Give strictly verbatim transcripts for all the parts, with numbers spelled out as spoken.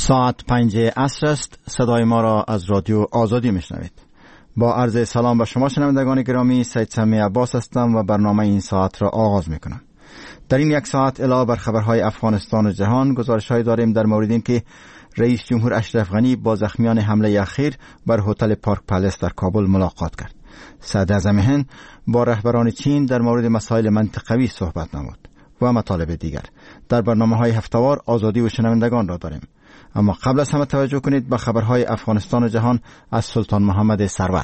ساعت پنج عصر است. صدای ما را از رادیو آزادی میشنوید. با عرض سلام به شما شنوندگان گرامی، سید سمی عباس هستم و برنامه این ساعت را آغاز میکنم. در این یک ساعت علاوه بر خبرهای افغانستان و جهان، گزارش‌هایی داریم در مورد این که رئیس جمهور اشرف غنی با زخمیان حمله اخیر بر هتل پارک پالیس در کابل ملاقات کرد. صدراعظم هند با رهبران چین در مورد مسائل منطقوی صحبت نمود و مطالب دیگر. در برنامه‌های هفته‌وار آزادی و شنوندگان را داریم. اما قبل از همه توجه کنید به خبرهای افغانستان و جهان از سلطان محمد سرور.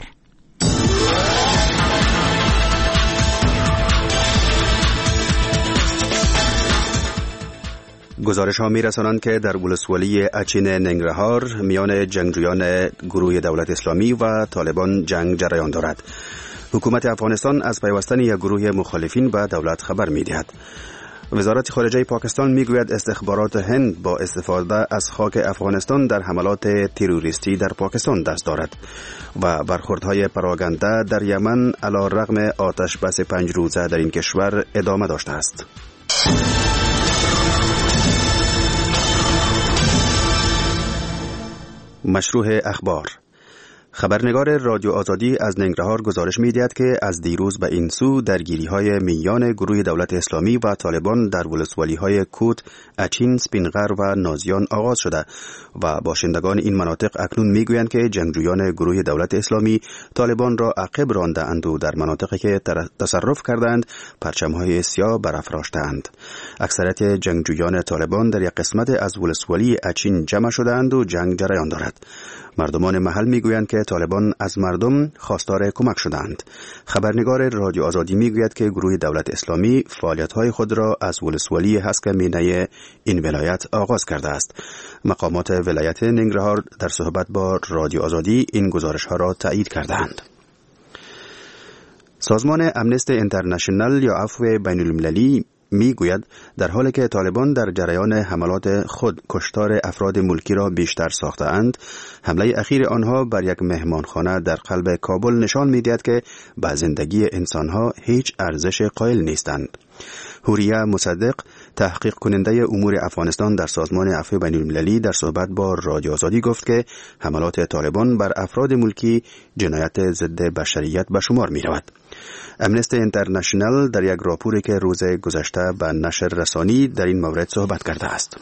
گزارش ها می رسانند که در ولسوالی اچین ننگرهار میان جنگجویان گروه دولت اسلامی و طالبان جنگ جریان دارد. حکومت افغانستان از پیوستن یک گروه مخالفین به دولت خبر می دهد. وزارت خارجه پاکستان میگوید استخبارات هند با استفاده از خاک افغانستان در حملات تروریستی در پاکستان دست دارد و برخوردهای پراگنده در یمن علی رغم آتش بس پنج روزه در این کشور ادامه داشته است. مشروع اخبار. خبرنگار رادیو آزادی از ننگرهار گزارش می‌دهد که از دیروز به این سو درگیری‌های میان گروه دولت اسلامی و طالبان در ولسوالی‌های کوت، اچین، سپینغر و نازیان آغاز شده و باشندگان این مناطق اکنون می‌گویند که جنگجویان گروه دولت اسلامی طالبان را عقب رانده‌اند و در مناطقی که تصرف کردند پرچم‌های سیاه برافراشته‌اند. اکثریت جنگجویان طالبان در یک قسمت از ولسوالی اچین جمع شده‌اند و جنگ جریان دارد. مردمان محل میگویند که طالبان از مردم خواستار کمک شدند. خبرنگار رادیو آزادی میگوید که گروه دولت اسلامی فعالیت‌های خود را از ولسوالی هسک مینه این ولایت آغاز کرده است. مقامات ولایت ننگرهار در صحبت با رادیو آزادی این گزارش‌ها را تایید کردند. سازمان امنستی اینترنشنال یا عفو بین المللی می گوید در حالی که طالبان در جریان حملات خود کشتار افراد ملکی را بیشتر ساخته اند، حمله اخیر آنها بر یک مهمانخانه در قلب کابل نشان می دهد که به زندگی انسانها هیچ ارزش قائل نیستند. حوریه مصدق، تحقیق کننده امور افغانستان در سازمان عفو بین المللی، در صحبت با رادیو آزادی گفت که حملات طالبان بر افراد ملکی جنایت ضد بشریت به شمار می رود. امنستی اینترنشنال در یک راپوری که روز گذشته به نشر رسانی در این مورد صحبت کرده است.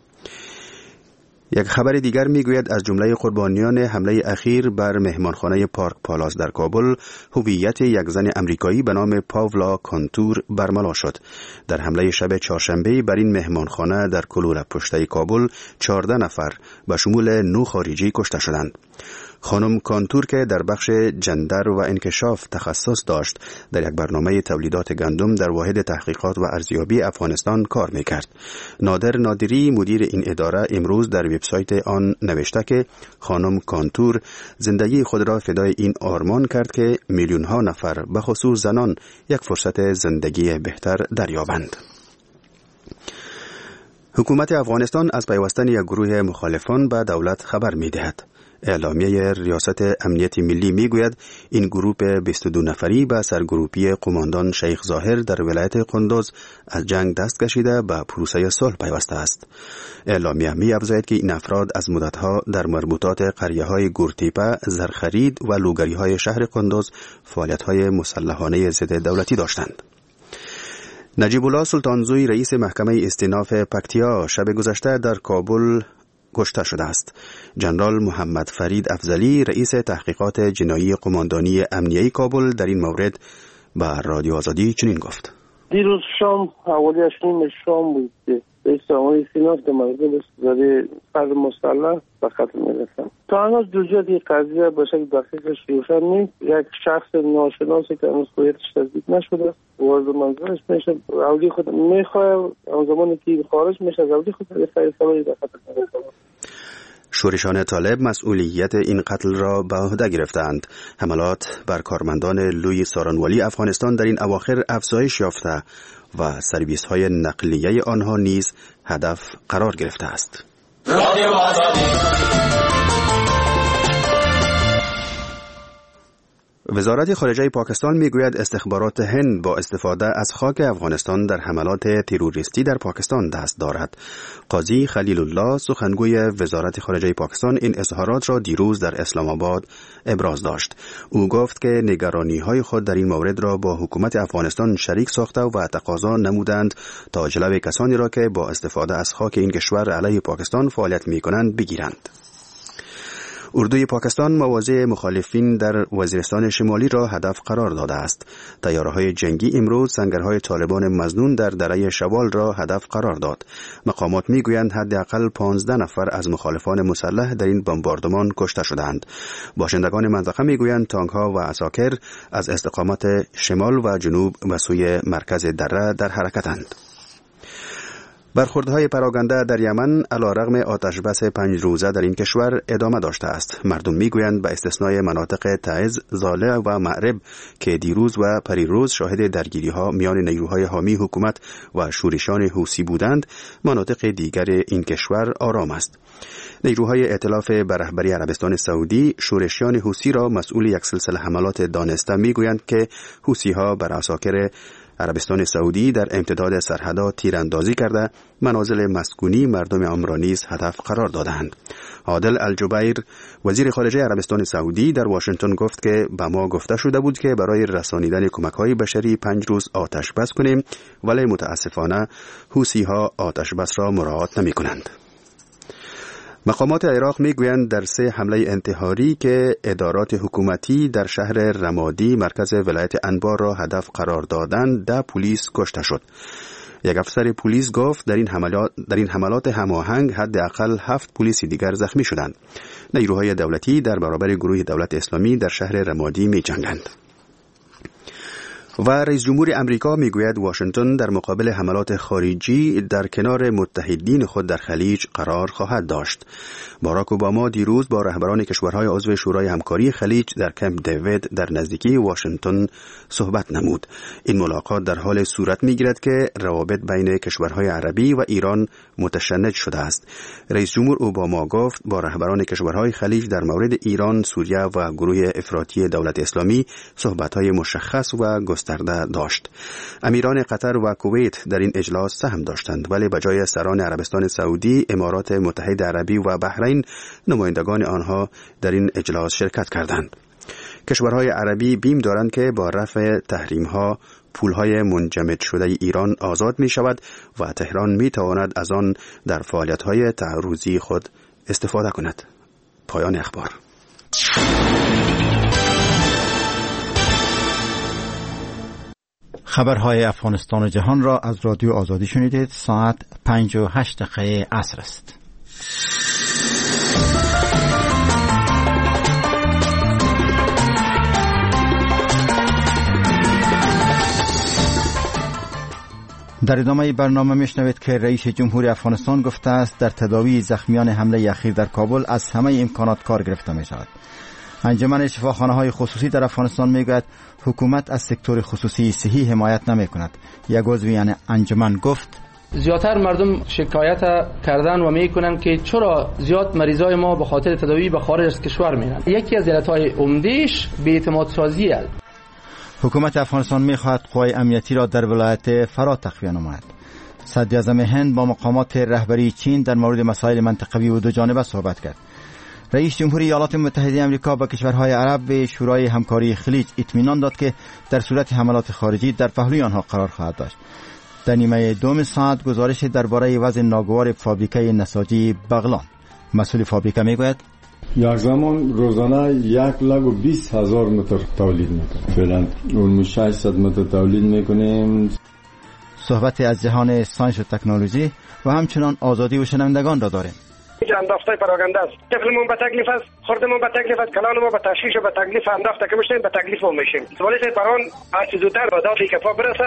یک خبر دیگر میگوید از جمله قربانیان حمله اخیر بر مهمانخانه پارک پالاس در کابل هویت یک زن امریکایی به نام پاولا کانتور برملا شد. در حمله شب چهارشنبه بر این مهمانخانه در کلور پشته کابل چهارده نفر به شمول نه خارجی کشته شدند. خانم کانتور که در بخش جندر و انکشاف تخصص داشت، در یک برنامه تولیدات گندم در واحد تحقیقات و ارزیابی افغانستان کار میکرد. نادر نادری، مدیر این اداره، امروز در وبسایت آن نوشته که خانم کانتور زندگی خود را فدای این آرمان کرد که میلیون ها نفر به خصوص زنان یک فرصت زندگی بهتر دریابند. حکومت افغانستان از پیوستن یک گروه مخالفان به دولت خبر می‌دهد. اعلامیه ریاست امنیت ملی میگوید این گروه بیست و دو نفری به سرگروپی قماندان شیخ ظاهر در ولایت قندوز از جنگ دست کشیده به پروسه صلح پیوسته است. اعلامیه می‌افزاید که این افراد از مدتها در مربوطات قریه‌های گورتیپه، زرخرید و لوگری‌های شهر قندوز فعالیت‌های مسلحانه ضد دولتی داشتند. نجیب الله سلطانزوی، رئیس محکمه استیناف پکتیا، شب گذشته در کابل کشته شده است. جنرال محمد فرید افضلی، رئیس تحقیقات جنایی قماندانی امنیه کابل، در این مورد به رادیو آزادی چنین گفت: دیروز شام حوالی اشنیم شام بود که رئیس جمهوری استیناف در مورد زده فرد مسلح به قتل میرسن. تا هنوز جزئیات این قضیه به شکل دقیقش روشن نیست. یک شخص ناشناسی که هنوز هویتش تصدیق نشده وارد منزلش میشه، اولی خود میخواه اون زمانی که خارج میشه از اولی خود به فیصله به قتل میرسن. شورشان طالب مسئولیت این قتل را به عهده گرفتند. حملات بر کارمندان لوی سارانوالی افغانستان در این اواخر افزایش یافته و سرویس های نقلیه آنها نیز هدف قرار گرفته است. وزارت خارجه پاکستان میگوید استخبارات هند با استفاده از خاک افغانستان در حملات تروریستی در پاکستان دست دارد. قاضی خلیل الله سخنگوی وزارت خارجه پاکستان این اظهارات را دیروز در اسلام آباد ابراز داشت. او گفت که نگرانی‌های خود در این مورد را با حکومت افغانستان شریک ساخته و تقاضا نمودند تا جلوی کسانی را که با استفاده از خاک این کشور علیه پاکستان فعالیت می‌کنند بگیرند. اردوی پاکستان مواضع مخالفین در وزیرستان شمالی را هدف قرار داده است. طیاره‌های جنگی امروز سنگرهای طالبان مظنون در دره شوال را هدف قرار داد. مقامات میگویند حداقل پانزده نفر از مخالفان مسلح در این بمباردمان کشته شدند. باشندگان منطقه میگویند تانک‌ها و عساکر از استقامت شمال و جنوب و سوی مرکز دره در حرکتند. برخوردهای پراکنده در یمن علیرغم آتشبس پنج روزه در این کشور ادامه داشته است. مردم میگویند به استثنای مناطق تعز، زاله و معرب که دیروز و پریروز شاهد درگیری‌ها میان نیروهای حامی حکومت و شورشیان حوثی بودند، مناطق دیگر این کشور آرام است. نیروهای ائتلاف به رهبری عربستان سعودی شورشیان حوثی را مسئول یک سلسله حملات دانسته میگویند که حوثی‌ها بر عساکر عربستان سعودی در امتداد سرحدها تیراندازی کرده منازل مسکونی مردم آن را نیز هدف قرار دادند. عادل الجبیر وزیر خارجه عربستان سعودی در واشنگتن گفت که به ما گفته شده بود که برای رسانیدن کمک‌های بشری پنج روز آتش بس کنیم، ولی متاسفانه حوثی‌ها آتش بس را مراعات نمی‌کنند. مقامات عراق میگویند در سه حمله انتحاری که ادارات حکومتی در شهر رمادی مرکز ولایت انبار را هدف قرار دادند، ده پلیس کشته شد. یک افسر پلیس گفت در این حملات در این حملات هماهنگ حداقل هفت پلیس دیگر زخمی شدند. نیروهای دولتی در برابر گروه دولت اسلامی در شهر رمادی می‌جنگند. و رئیس جمهور امریکا میگوید واشنگتن در مقابل حملات خارجی در کنار متحدین خود در خلیج قرار خواهد داشت. باراک اوباما دیروز با رهبران کشورهای عضو شورای همکاری خلیج در کمپ دیوید در نزدیکی واشنگتن صحبت نمود. این ملاقات در حال صورت میگیرد که روابط بین کشورهای عربی و ایران متشنج شده است. رئیس جمهور اوباما گفت با رهبران کشورهای خلیج در مورد ایران، سوریه و گروه افراطی دولت اسلامی صحبت‌های مشخص و گسترده داشت. امیران قطر و کویت در این اجلاس سهم داشتند، ولی به جای سران عربستان سعودی، امارات متحده عربی و بحرین نمایندگان آنها در این اجلاس شرکت کردند. کشورهای عربی بیم دارند که با رفع تحریم‌ها پولهای منجمد شده ایران آزاد می شود و تهران می تواند از آن در فعالیت‌های تعرضی خود استفاده کند. پایان اخبار. خبرهای افغانستان و جهان را از رادیو آزادی شنیدید. ساعت پنج و هشت دقیقه عصر است. در ادامه برنامه میشنوید که رئیس جمهور افغانستان گفته است در تداوی زخمیان حمله اخیر در کابل از همه امکانات کار گرفته می شود. انجمن شفاخانه‌های خصوصی در افغانستان میگوید حکومت از سکتور خصوصی صحی حمایت نمی کند. یک عضو یعنی انجمن گفت زیادتر مردم شکایت کردن و میکنن که چرا زیاد مریضای ما به خاطر تداوی به خارج از کشور میرن. یکی از علتهای عمده‌اش بی‌اعتماد سازی است. حکومت افغانستان میخواهد قوای امنیتی را در ولایت فرات تقویه نماید. صدراعظم هند با مقامات رهبری چین در مورد مسائل منطقوی و دو جانبه صحبت کرد. رئیس جمهوری ایالات متحده آمریکا با کشورهای عرب به شورای همکاری خلیج اطمینان داد که در صورت حملات خارجی در پهلوی آنها قرار خواهد داشت. در نیمه دوم ساعت گزارش درباره وضع ناگوار فابریکه نساجی بغلان. مسئول فابریکه میگوید یک زمان روزانه یک لاک و بیست هزار متر تولید میکنیم. فعلا اون ششصد متر تولید میکنیم. صحبت از جهان ساینس و تکنولوژی و همچنان آزادی و شنوندگان را داریم. انداخته پراگنده است. طفلمون به تکلیف است، خردمون به تکلیف است، کلانمون به تشویش و به تکلیف انداخته که میشیم، به تکلیف هم میشیم. ولی پران هر چه زودتر به داد کفا برسه.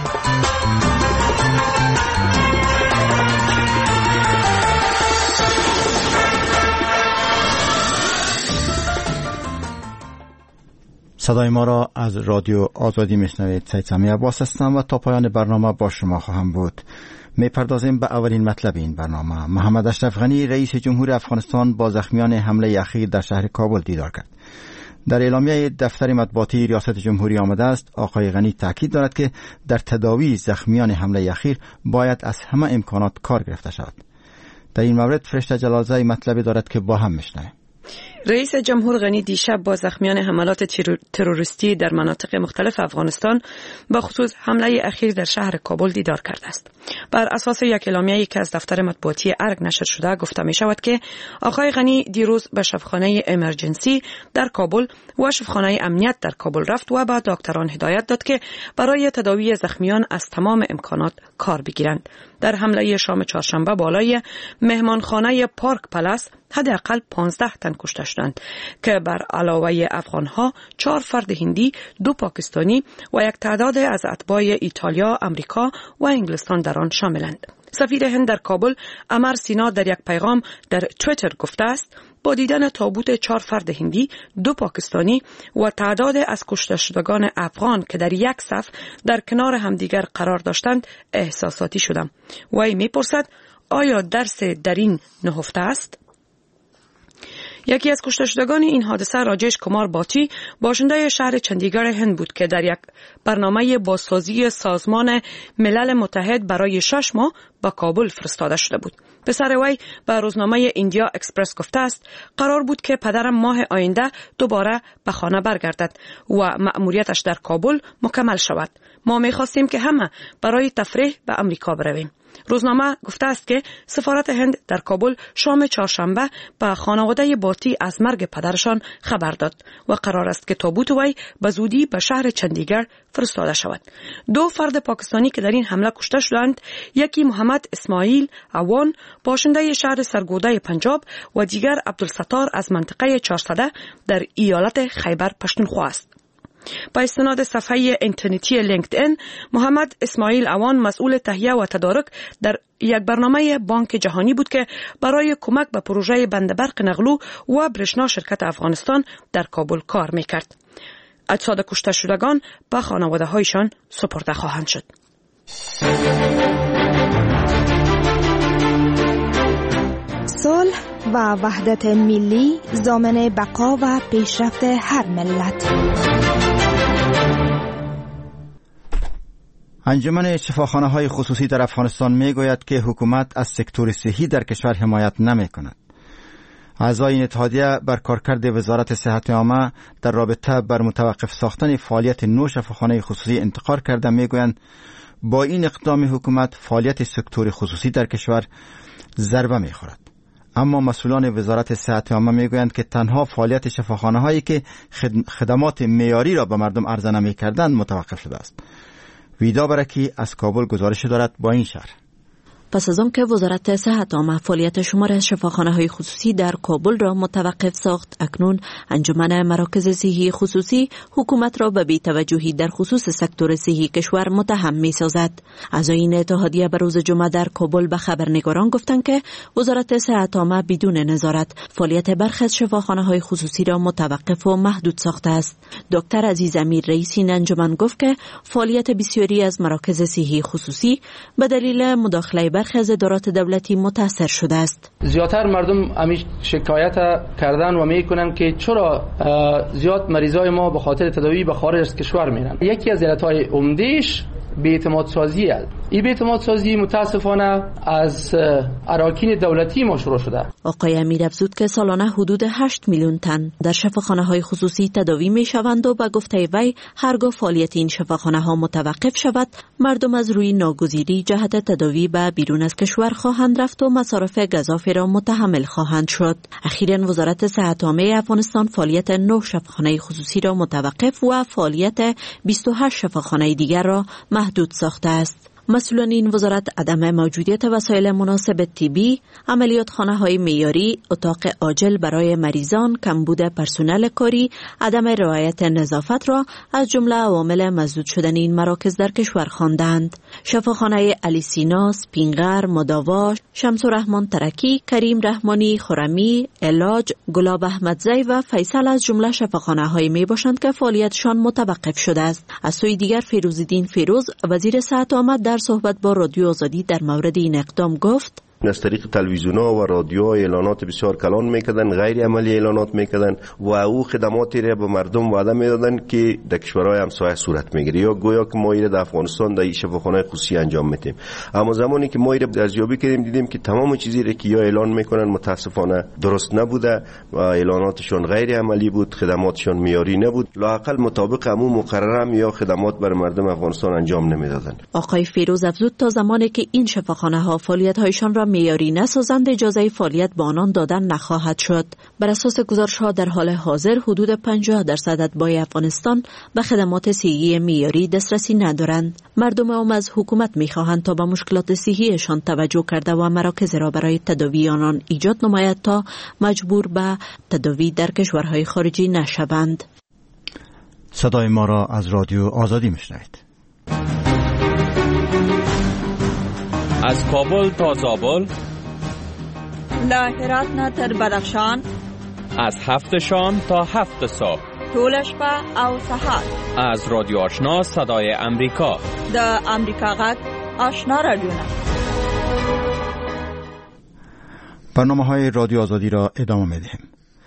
صدای ما را از رادیو آزادی میشنوید. سید سمی عباس هستم و تا پایان برنامه با شما خواهم بود. می پردازیم به اولین مطلب این برنامه. محمد اشرف غنی رئیس جمهور افغانستان با زخمیان حمله اخیر در شهر کابل دیدار کرد. در اعلامیه دفتر مطبوعاتی ریاست جمهوری آمده است آقای غنی تاکید دارد که در تداوی زخمیان حمله اخیر باید از همه امکانات کار گرفته شود. در این مورد فرشته جلالزای مطلبی دارد که با هم میشنویم. رئیس جمهور غنی دیشب با زخمیان حملات تروریستی در مناطق مختلف افغانستان با خصوص حمله اخیر در شهر کابل دیدار کرده است. بر اساس یک اعلامیه‌ای که از دفتر مطبوعاتی ارگ نشر شده گفته می شود که آقای غنی دیروز به شفاخانه امرجنسی در کابل و شفاخانه امنیت در کابل رفت و به دکتران هدایت داد که برای تداوی زخمیان از تمام امکانات کار بگیرند. در حمله شام چهارشنبه بالای مهمانخانه پارک پلاس حداقل پانزده تن کشته شدند که بر علاوه افغانها چهار فرد هندی، دو پاکستانی و یک تعداد از اتباع ایتالیا، امریکا و انگلستان در آن شاملند. سفیر هند در کابل امر سینا در یک پیغام در توییتر گفته است با دیدن تابوت چهار فرد هندی، دو پاکستانی و تعداد از کشته شدگان افغان که در یک صف در کنار همدیگر قرار داشتند احساساتی شدم. وی میپرسد آیا درس در این نهفته است؟ یکی از کشته شدگان این حادثه راجش کمار باتی باشنده شهر چندیگڑ هند بود که در یک برنامه بازسازی سازمان ملل متحد برای شش ماه به کابل فرستاده شده بود. پسر وی به روزنامه ایندیا اکسپرس گفته است قرار بود که پدرم ماه آینده دوباره به خانه برگردد و مأموریتش در کابل مکمل شود. ما می‌خواستیم که همه برای تفریح به امریکا برویم. روزنامه گفته است که سفارت هند در کابل شام چهارشنبه به خانواده باتی از مرگ پدرشان خبر داد و قرار است که تابوت وی به زودی به شهر چندیگڑ فرستاده شود. دو فرد پاکستانی که در این حمله کشته شدند، یکی محمد اسماعیل اوان باشنده شهر سرگوده پنجاب و دیگر عبدالستار از منطقه چهارصده در ایالت خیبر پختونخوا است. با استناد صفحه اینترنتی لینکدین، محمد اسماعیل اوان مسئول تهیه و تدارک در یک برنامه بانک جهانی بود که برای کمک به پروژه بندربرق نقلو و برشنا شرکت افغانستان در کابل کار میکرد. اجساد کشته شدگان به خانواده هایشان سپرده خواهند شد. صلح و وحدت ملی ضامن بقا و پیشرفت هر ملت. انجمن شفاخانه های خصوصی در افغانستان می گوید که حکومت از سکتور صحی در کشور حمایت نمی کند. اعضای این اتحادیه بر کارکرد وزارت صحت عامه در رابطه بر متوقف ساختن فعالیت نو شفاخانه خصوصی انتقاد کرده می گویند با این اقدام حکومت فعالیت سکتور خصوصی در کشور ضربه می خورد. اما مسئولان وزارت صحت عامه می گویند که تنها فعالیت شفاخانه هایی که خدمات معیاری را به مردم عرضه نمی کردند متوقف شده است. ویدا برکی از کابل گزارش دارد با این شهر. پس از آن که وزارت صحت عامه فعالیت شمار از شفاخانه‌های خصوصی در کابل را متوقف ساخت، اکنون انجمن مراکز صحی خصوصی حکومت را به بی‌توجهی در خصوص سکتور صحی کشور متهم می‌سازد. اعضای این اتحادیه به روز جمعه در کابل به خبرنگاران گفتند که وزارت صحت عامه بدون نظارت فعالیت برخی از شفاخانه‌های خصوصی را متوقف و محدود ساخته است. دکتر عزیز امیر رئیس این انجمن گفت که فعالیت بسیاری از مراکز صحی خصوصی به دلیل مداخله برخی از ادارات دولتی متاثر شده است. زیادتر مردم همیشه شکایت کردن و میکنن که چرا زیاد مریضای ما به خاطر تداوی به خارج از کشور میرن. یکی از علتهای عمدهش بی‌اعتماد سازی است. این بی‌اعتماد سازی متاسفانه از اراکین دولتی ما شروع شده. آقای امیر افزود که سالانه حدود هشت میلیون تن در شفاخانه‌های خصوصی تداوی میشوند و به گفته وی هرگاه فعالیت این شفاخانه‌ها متوقف شود، مردم از روی ناگزیری جهت تداوی به بیرون از کشور خواهند رفت و مصارف گزافه را متحمل خواهند شد. اخیراً وزارت صحت عامه افغانستان فعالیت نه شفاخانه خصوصی را متوقف و فعالیت بیست و هشت شفاخانه دیگر را محدود ساخته است. مسئولان این وزارت عدم موجودیت وسایل مناسب طبی، عملیات خانه‌های معیاری، اتاق عاجل برای مریضان، کمبود پرسنل کاری، عدم رعایت نظافت را از جمله عوامل مسدود شدن این مراکز در کشور خواندند. شفاخانه علی سینا، سپینغر، مداوا، شمس الرحمن ترکی، کریم رحمانی خرمی، علاج، گلاب احمدزی و فیصل از جمله شفاخانه‌های می باشند که فعالیتشان متوقف شده است. از سوی دیگر فیروزالدین فیروز وزیر صحت عامه در صحبت با رادیو آزادی در مورد این اقدام گفت: از طریق تلویزیون‌ها و رادیوها اعلانات بسیار کلان میکردن، غیر عملی اعلانات میکردن و او خدماتی را به مردم وعده میدادن که در کشورهای همسایه صورت میگیره، یا گویا که ما ایره در افغانستان در شفاخانه خصوصی انجام میدیم. اما زمانی که ما ایره ارزیابی کردیم دیدیم که تمام چیزی را که یا اعلان میکنن متاسفانه درست نبوده و اعلاناتشون غیر عملی بود، خدماتشون معیاری نبود، لااقل مطابق همون مقرره یا خدمات برای مردم افغانستان انجام نمیدادن. آقای فیروز افزود تا زمانی که این شفاخانه ها فعالیت هایشان را معیاری نسازند اجازه فعالیت به آنان دادن نخواهد شد. بر اساس گزارش ها در حال حاضر حدود پنجاه درصد اتباع افغانستان به خدمات صحی معیاری دسترسی ندارند. مردم هم از حکومت میخواهند تا به مشکلات صحیشان توجه کرده و مراکز را برای تداوی آنان ایجاد نماید تا مجبور به تداوی در کشورهای خارجی نشوند. صدای ما را از رادیو آزادی میشنوید. از کابل تا زابل، له هرات نه تر بدخشان، از هفت شام تا هفت صبح، ټول شپه او سهار. از رادیو آشنا صدای امریکا، د امریکا غږ آشنا رادیو. برنامه‌های رادیو آزادی را ادامه می‌دهیم.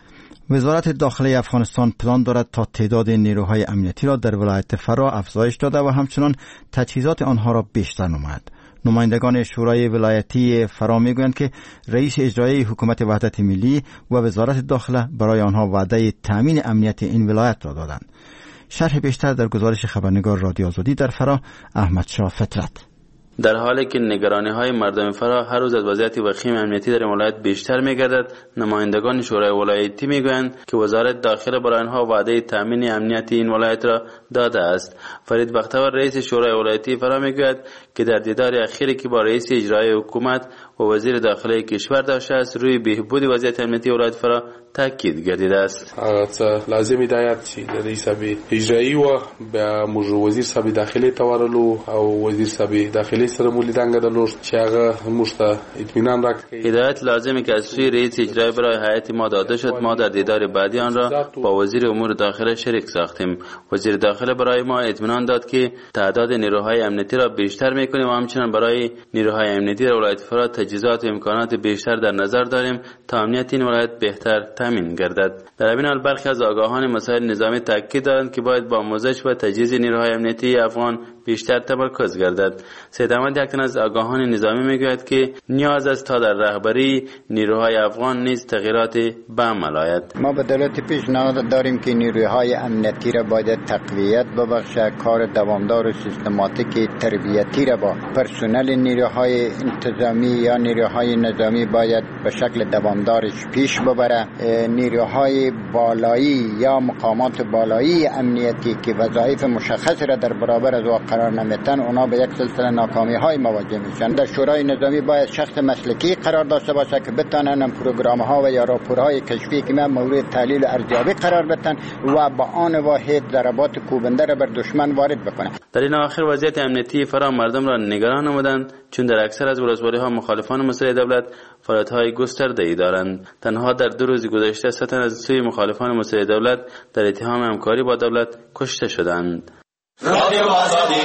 وزارت داخلی افغانستان پلان دارد تا تعداد نیروهای امنیتی را در ولایت فرا افزایش داده و همچنان تجهیزات آنها را بیشتر نماید. نمایندگان شورای ولایتی فرا میگویند که رئیس اجرایی حکومت وحدت ملی و وزارت داخله برای آنها وعده تامین امنیت این ولایت را دادند. شرح بیشتر در گزارش خبرنگار رادیو آزادی در فرا، احمد شاه فطرت. در حالی که نگرانی‌های مردم فرا هر روز از وضعیت وخیم امنیتی در ولایت بیشتر می‌گردد، نمایندگان شورای ولایتی می‌گویند که وزارت داخله برای آنها وعده تامین امنیت این ولایت را داده است. فرید بختیار رئیس شورای ولایتی فرا می‌گوید که در دیدار اخیری که با رئیس اجرایی حکومت و وزیر داخلی کشور داشته است، روی بهبود وضعیت امنیتی ولایت فرا تاکید گردیده است. لازم هدایت چې د رئیس صاحب اجرایی و به موږ وزیر صاحب داخلي تورلو او وزیر صاحب داخلي سره مو لیدنګ درلود چې هغه موږ ته اطمینان راکړي. هدایت لازمه که از سوی رئیس اجرایی برای هیئت ما داده شد. ما در دیدار بعدی آن را با وزیر امور داخله شریک ساختیم. وزیر داخله برای ما اطمینان داد که تعداد نیروهای امنیتی را بیشتر می‌کنیم و همچنین برای نیروهای امنیتی در ولایت فرا تجهیزات و امکانات بیشتر در نظر داریم تا امنیت این ولایت بهتر تامین گردد. در این حال برخی از آگاهان مسائل نظامی تاکید دارند که باید با آموزش و تجهیز نیروهای امنیتی افغان بیشتر تمرکز گردد. سید احمد یکتن از آگاهان نظامی میگوید که نیاز است تا در رهبری نیروهای افغان نیز تغییرات به عمل آید. ما به دولت پیشنهاد داریم که نیروهای امنیتی را باید تقویت ببخشد، کار دوامدار و سیستماتیک تربیتی را با پرسنل نیروهای انتظامی یا نیروهای نظامی باید به شکل دوامدارش پیش ببره. نیروهای بالایی یا مقامات بالایی امنیتی که وظایف مشخص را در برابر از واقع قرار نمیتن، اونا به یک سلسله ناکامی های مواجه میشن. در شورای نظامی باید شخص مسلکی قرار داشته باشه که بتونن پروگرام ها و یا راپورهای کشفی که من مورد تحلیل و ارزیابی قرار بدن و با آن واحد ضربات کوبنده را بر دشمن وارد بکنه. در این آخر وضعیت امنیتی فرا مردم را نگران نمودند، چون در اکثر از ولسوالی ها مخالفان مسئله دولت فعالیت های گسترده‌ای دارند. تنها در دو روز گذشته سه تن از سوی مخالفان مسئله دولت در اتهام همکاری با دولت کشته شدند. رادیو آزادی.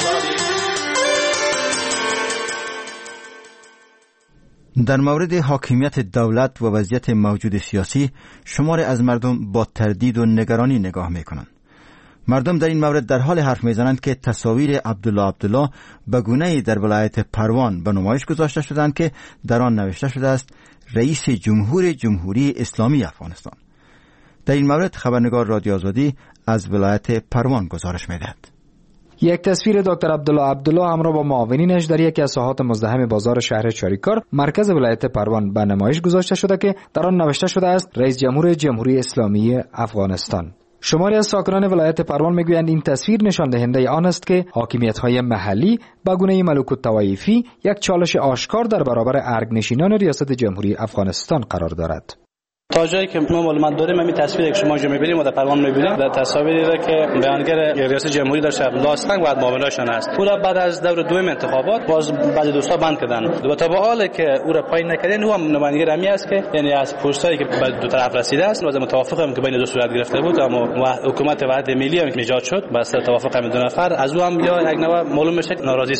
در مورد حاکمیت دولت و وضعیت موجود سیاسی، شماری از مردم با تردید و نگرانی نگاه میکنند. مردم در این مورد در حال حرف میزنند که تصاویر عبدالله عبدالله به گونه‌ای در ولایت پروان به نمایش گذاشته شدند که در آن نوشته شده است رئیس جمهور جمهوری اسلامی افغانستان. در این مورد خبرنگار رادیو آزادی از ولایت پروان گزارش میدهد. یک تصویر دکتر عبدالله عبدالله همراه با معاونینش در یکی از ساحات مزدحم بازار شهر چاریکار مرکز ولایت پروان به نمایش گذاشته شده که در آن نوشته شده است رئیس جمهور جمهوری اسلامی افغانستان. شماری از ساکنان ولایت پروان میگویند این تصویر نشان دهنده آن است که حاکمیت‌های محلی به گونه ملکوت طوایفی یک چالش آشکار در برابر ارگنشینان ریاست جمهوری افغانستان قرار دارد. تا جایی که ما معلومات داریم همین تصویری که شما می‌بینید و در پروان می‌بینید در تصاویری را که بیانگر ریاست جمهوری داشته لاستنگ و معاوناشان است. او را بعد از دور دوم انتخابات باز بعضی دوستا بند کردن و تا به حالی که او را پایین نکردن او هم نمایندگی رمی است که یعنی از پستایی که به دو طرف رسیده است و متوافقم که بین دو صورت گرفته بود اما حکومت وحدت ملی هم ایجاد شد بس توافق هم دو نفر از او هم یا یک نوع معلوم میشه ناراضی هستند.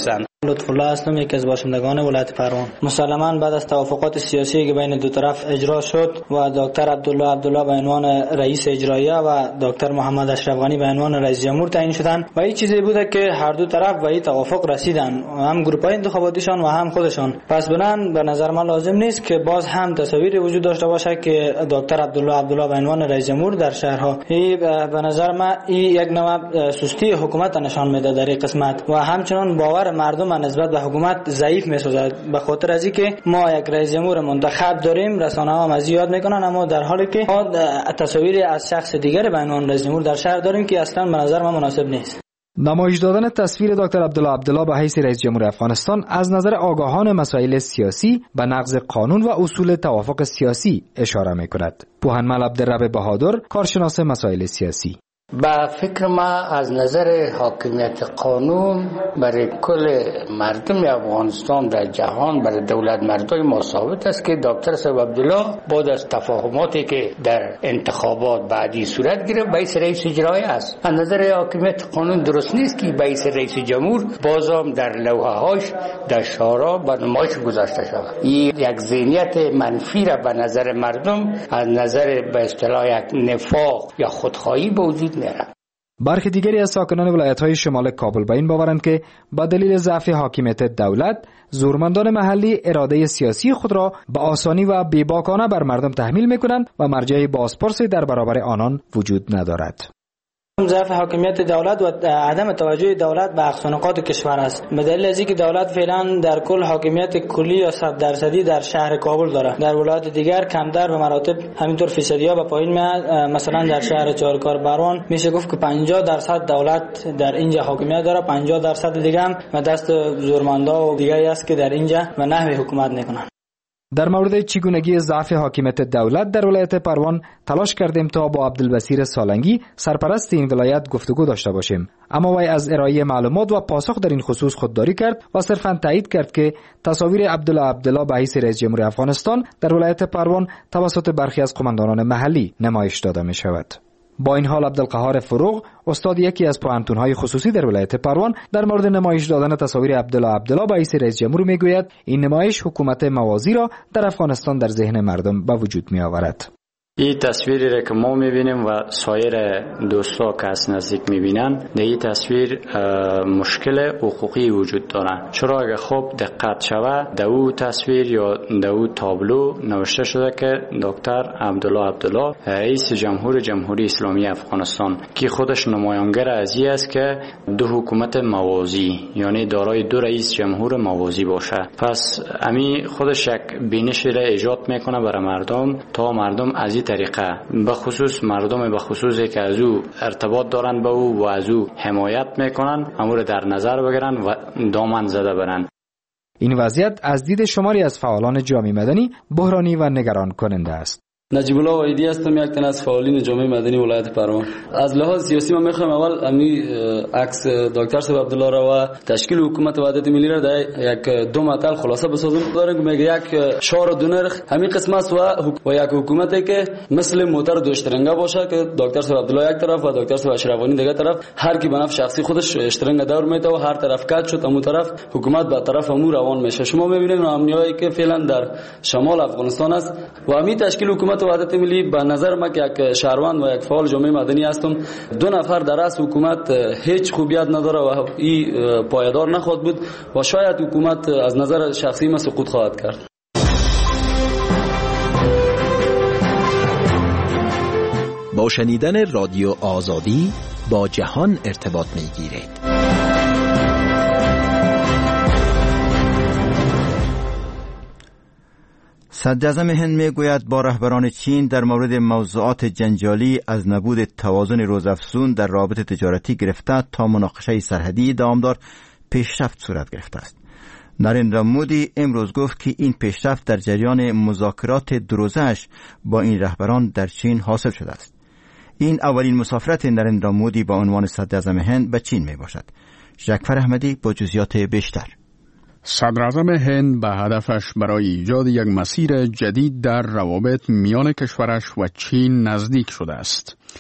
لطف الله هستم، یکی از باشندگان ولایت پروان. مسلماً بعد از توافقات سیاسی که بین دو طرف اجرا شد و دکتر عبدالله عبدالله به عنوان رئیس اجراییه و دکتر محمد اشرف غنی به عنوان رئیس جمهور تعیین شدند و این چیزی بوده که هر دو طرف به این توافق رسیدن، هم گروه‌های انتخاباتیشان و هم خودشان. پس بنان به نظر من لازم نیست که باز هم تصویری وجود داشته باشه که دکتر عبدالله عبدالله به عنوان رئیس جمهور در شهرها. این به نظر من این یک نوع سستی حکومت نشان میده در این قسمت و همچنان باور مردم نسبت به حکومت ضعیف میسازد، به خاطر از اینکه ما یک رئیس جمهور منتخب داریم. رسانه‌ها هم از یاد میکنن، اما در حالی که ما تصاویری از شخص دیگر به عنوان رئیس جمهور در شهر داریم که اصلا به نظر من مناسب نیست. نمایش دادن تصویر دکتر عبدالله عبدالله به حیث رئیس جمهور افغانستان از نظر آگاهان مسائل سیاسی به نقض قانون و اصول توافق سیاسی اشاره میکند. پوهنمل عبدالرب بهادر، کارشناس مسائل سیاسی: با فکر ما از نظر حاکمیت قانون برای کل مردم افغانستان در جهان، برای دولت مردای ما ثابت است که دکتر صاحب عبدالله بعد از تفاهماتی که در انتخابات بعدی صورت گرفت باعث رئیس اجرایی است. از نظر حاکمیت قانون درست نیست که باعث رئیس جمهور بازم در لوحه‌هاش در شورا به نمایش گذاشته شود. این یک ذهنیت منفی را به نظر مردم از نظر به اصطلاح یک نفاق یا خودخواهی به وجود میاره. برخی دیگری از ساکنان ولایت‌های شمال کابل به این باورند که با دلیل ضعف حاکمیت دولت، زورمندان محلی اراده سیاسی خود را به آسانی و بی‌باکانه بر مردم تحمیل می‌کنند و مرجع بازپرسی در برابر آنان وجود ندارد. ضعف حاکمیت دولت و عدم توجه دولت به اقصانقات کشور است. به دلیل از اینکه دولت فعلا در کل حاکمیت کلی یا صد درصدی در شهر کابل داره، در ولایت دیگر کمتر به مراتب همینطور فیصدی‌ها به پایین میاد. مثلا در شهر چهارکار بروان میشه گفت که پنجاه درصد دولت در اینجا حاکمیت داره، پنجاه درصد دیگه هم و دست زورمندا و دیگری است که در اینجا به نحوی حکومت میکنن. در مورد چگونگی ضعف حاکمیت دولت در ولایت پروان تلاش کردیم تا با عبدالبصیر سالنگی، سرپرست این ولایت، گفتگو داشته باشیم، اما وی از ارائه معلومات و پاسخ در این خصوص خودداری کرد و صرفاً تایید کرد که تصاویر عبدالله عبدالله به حیث رئیس جمهور افغانستان در ولایت پروان توسط برخی از قماندانان محلی نمایش داده می شود. با این حال عبدالقهار فروغ، استاد یکی از پوهنتون‌های خصوصی در ولایت پروان، در مورد نمایش دادن تصاویر عبدالله عبدالله به حیث رئیس جمهور میگوید این نمایش حکومت موازی را در افغانستان در ذهن مردم به وجود میآورد. این تصویری را که ما میبینیم و سایر دوستا که از نزدیک میبینن، در این تصویر مشکل حقوقی وجود داره. چرا اگه خوب دقت شود در او تصویر یا در او تابلو نوشته شده که دکتر عبدالله عبدالله رئیس جمهور جمهوری اسلامی افغانستان، که خودش نمایانگر از این است که دو حکومت موازی، یعنی دارای دو رئیس جمهور موازی باشه. پس امی خودش یک بینش را ایجاد میکنه برای مردم تا مردم از طریقه به خصوص مردم به خصوصی که از او ارتباط دارن به او و از او حمایت میکنن امور در نظر بگیرن و دامن زده برن. این وضعیت از دید شماری از فعالان جامعه مدنی بحرانی و نگران کننده است. نجیب الله وحیدی هستم، یک تن از فعالین جامعه مدنی ولایت پروان. از لحاظ سیاسی ما میخوایم اول امی عکس دکتر صاحب عبدالله را و تشکیل حکومت وحدت ملی را در یک دو مطلب خلاصه بسازیم. داریم میگه یک شعار دو نرخ همین قسم است و و یک حکومتی که مثل موتر دوشترنگه باشه که دکتر صاحب عبدالله یک طرف و دکتر صاحب اشرف غنی دیگه طرف، هر کی به نفع شخصی خودش اشترنگ دور میته و هر طرف کات شد اون طرف حکومت به طرف امور روان میشه. شما میبینید ناامنیایی که فعلا در شمال افغانستان است و همین تشکیل حکومت وحدت ملی به نظر ما که یک شهروند و یک فعال جامعه مدنی هستم، دو نفر در رأس حکومت هیچ خوبیت نداره و این پایدار نخواهد بود و شاید حکومت از نظر شخصی ما سقوط خواهد کرد. با شنیدن رادیو آزادی با جهان ارتباط میگیرید. صدراعظم هند میگوید با رهبران چین در مورد موضوعات جنجالی از نبود توازن روزافزون در روابط تجارتی گرفته تا مناقشه سرحدی دامدار پیشرفت صورت گرفته است. نریندرا مودی امروز گفت که این پیشرفت در جریان مذاکرات دو روزه‌اش با این رهبران در چین حاصل شده است. این اولین مسافرت نریندرا مودی با عنوان صدراعظم هند به چین می باشد. جعفر احمدی با جزئیات بیشتر. صدراعظم هند به هدفش برای ایجاد یک مسیر جدید در روابط میان کشورش و چین نزدیک شده است.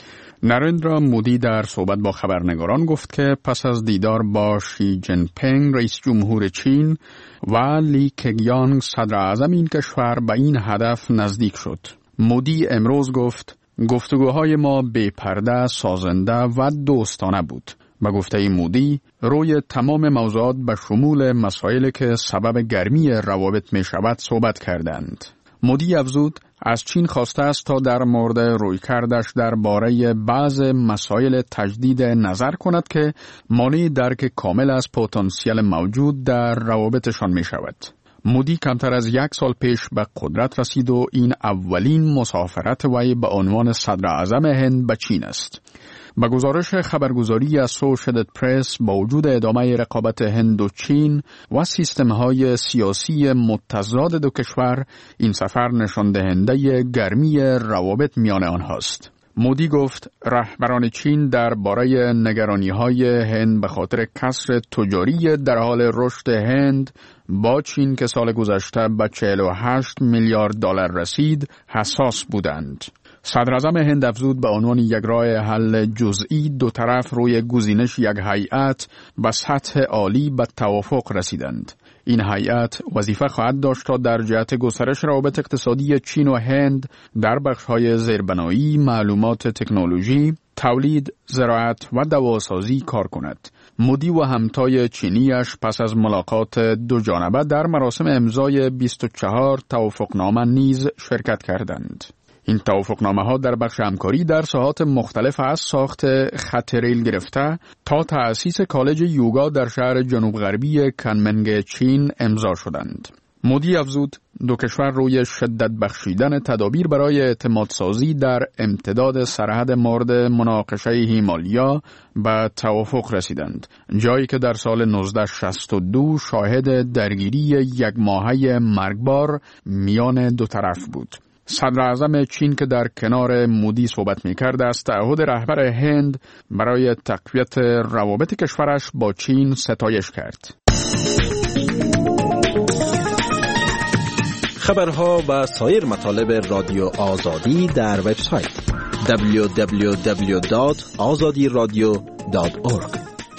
نریندرا مودی در صحبت با خبرنگاران گفت که پس از دیدار با شی جین پینگ رئیس جمهور چین و لی کگیانگ صدر اعظم این کشور به این هدف نزدیک شد. مودی امروز گفت گفتگوهای ما بی پرده، سازنده و دوستانه بود. به گفته مودی روی تمام موضوعات به شمول مسائلی که سبب گرمی روابط می شود صحبت کردند. مودی افزود از چین خواسته است تا در مورد رویکردش درباره بعض مسائل تجدید نظر کند که مانع درک کامل از پتانسیل موجود در روابطشان می شود. مودی کمتر از یک سال پیش به قدرت رسید و این اولین مسافرت وی به عنوان صدر اعظم هند به چین است. با گزارش خبرگزاری اسوشییتد پرس با وجود ادامه رقابت هند و چین و سیستم‌های سیاسی متضاد دو کشور، این سفر نشان دهنده گرمی روابط میان آنهاست. مودی گفت رهبران چین درباره نگرانی‌های هند به خاطر کسر تجاری در حال رشد هند با چین که سال گذشته به چهل و هشت میلیارد دلار رسید حساس بودند. صدر اعظم هند افزود به عنوان یک راه حل جزئی دو طرف روی گزینش یک هیئت به سطح عالی به توافق رسیدند. این هیئت وظیفه خواهد داشت تا در جهت گسترش روابط اقتصادی چین و هند در بخش‌های زیربنایی، معلومات تکنولوژی، تولید، زراعت و دواسازی کار کند. مودی و همتای چینیش پس از ملاقات دو جانبه در مراسم امضای بیست و چهار توافقنامه نیز شرکت کردند. این توافقنامه ها در بخش همکاری در ساحات مختلف از ساخت خط ریل گرفته تا تأسیس کالج یوگا در شهر جنوب غربی کنمنگ چین امضا شدند. مودی افزود دو کشور روی شدت بخشیدن تدابیر برای اعتماد سازی در امتداد سرحد مورد مناقشه هیمالیا به توافق رسیدند، جایی که در سال نوزده شصت و دو شاهد درگیری یک ماهه مرگبار میان دو طرف بود. صدر اعظم چین که در کنار مودی صحبت می‌کرد از تعهد رهبر هند برای تقویت روابط کشورش با چین ستایش کرد. خبرها و سایر مطالب رادیو آزادی در وبسایت دبلیو دبلیو دبلیو دات آزادی رادیو دات اورگ.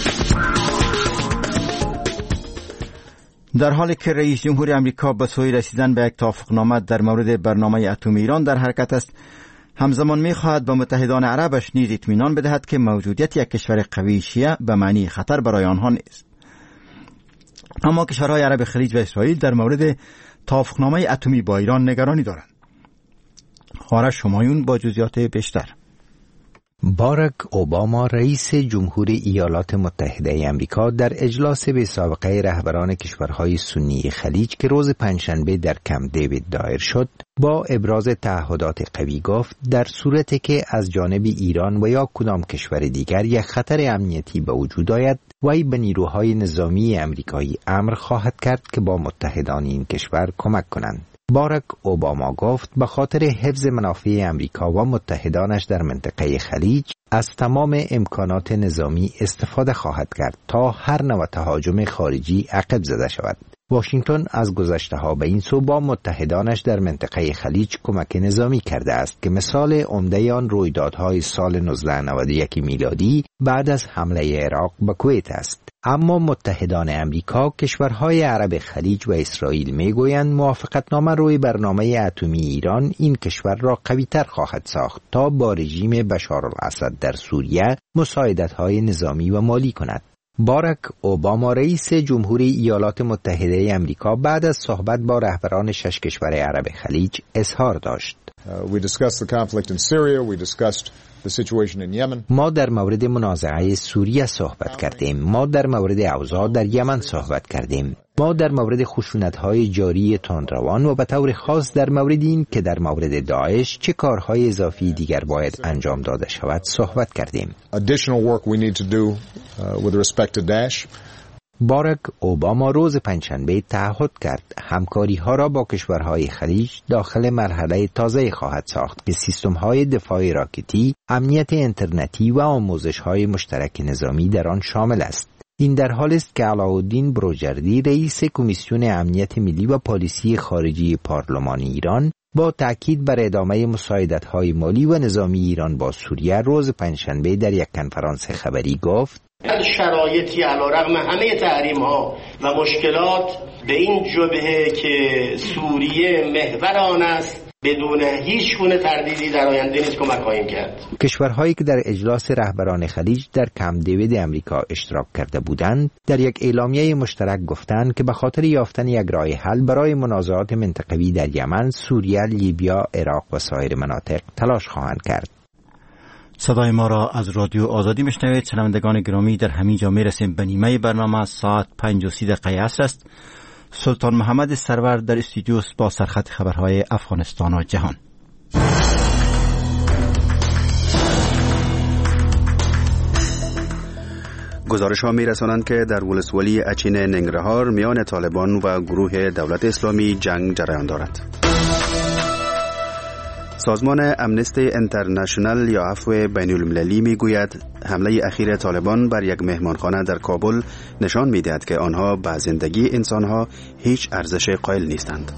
در حالی که رئیس جمهور امریکا به سوی رسیدن به یک توافقنامه در مورد برنامه اتمی ایران در حرکت است، همزمان می‌خواهد به متحدان عربش نیز اطمینان بدهد که موجودیت یک کشور قوی شیعه به معنی خطر برای آنها نیست. اما کشورهای عرب خلیج و اسرائیل در مورد توافقنامه اتمی با ایران نگرانی دارند. آرش شمایون با جزئیات بیشتر. باراک اوباما رئیس جمهور ایالات متحده آمریکا در اجلاس به سابقه رهبران کشورهای سنی خلیج که روز پنجشنبه در کمپ دیوید دایر شد، با ابراز تعهدات قوی گفت در صورتی که از جانب ایران و یا کدام کشور دیگر یک خطر امنیتی به وجود آید، وی به نیروهای نظامی امریکایی امر خواهد کرد که با متحدان این کشور کمک کنند. باراک اوباما گفت به خاطر حفظ منافع امریکا و متحدانش در منطقه خلیج از تمام امکانات نظامی استفاده خواهد کرد تا هر نوع تهاجم خارجی عقب زده شود. واشنگتن از گذشته ها به این سو با متحدانش در منطقه خلیج کمک نظامی کرده است که مثال عمده آن رویدادهای سال نوزده نود و یک میلادی بعد از حمله عراق به کویت است. اما متحدان امریکا، کشورهای عرب خلیج و اسرائیل میگویند موافقتنامه روی برنامه اتمی ایران این کشور را قوی‌تر خواهد ساخت تا با رژیم بشارالاسد در سوریه مساعدت‌های نظامی و مالی کند. باراک اوباما رئیس جمهوری ایالات متحده آمریکا بعد از صحبت با رهبران شش کشور عرب خلیج اظهار داشت: ما در مورد منازعه سوریه صحبت کردیم. ما در مورد اوضاع در یمن صحبت کردیم. ما در مورد خشونت‌های جاری تندروان و به طور خاص در مورد این که در مورد داعش چه کارهای اضافی دیگر باید انجام داده شود صحبت کردیم. باراک اوباما روز پنجشنبه تعهد کرد همکاری ها را با کشورهای خلیج داخل مرحله تازه خواهد ساخت که سیستم های دفاع راکتی، امنیت اینترنتی و آموزش های مشترک نظامی در آن شامل است. این در حالی است که علاءالدین بروجردی رئیس کمیسیون امنیت ملی و پالیسی خارجی پارلمان ایران با تاکید بر ادامه مساعدت‌های مالی و نظامی ایران با سوریه روز پنجشنبه در یک کنفرانس خبری گفت: در شرایطی علیرغم همه تحریم ها و مشکلات به این جبهه که سوریه محور آن است بدون هیچ گونه تردیدی در آینده نیز کمک خواهیم کرد. کشورهایی که در اجلاس رهبران خلیج در کمپ دیوید امریکا اشتراک کرده بودند در یک اعلامیه مشترک گفتند که به خاطر یافتن یک راه حل برای منازعات منطقوی در یمن، سوریه، لیبیا، عراق و سایر مناطق تلاش خواهند کرد. صدای ما را از رادیو آزادی میشنوید. شنوندگان گرامی، در همین جا میرسیم به نیمه برنامه. ساعت پنج و سی دقیقه عصر است. سلطان محمد سرور در استودیو با سرخط خبرهای افغانستان و جهان. گزارش ها می رسانند که در ولسوالی اچین ننگرهار میان طالبان و گروه دولت اسلامی جنگ جریان دارد. سازمان امنستی انترنشنال یا عفو بین المللی می گوید حمله اخیر طالبان بر یک مهمانخانه در کابل نشان می دهد که آنها به زندگی انسانها هیچ ارزش قائل نیستند.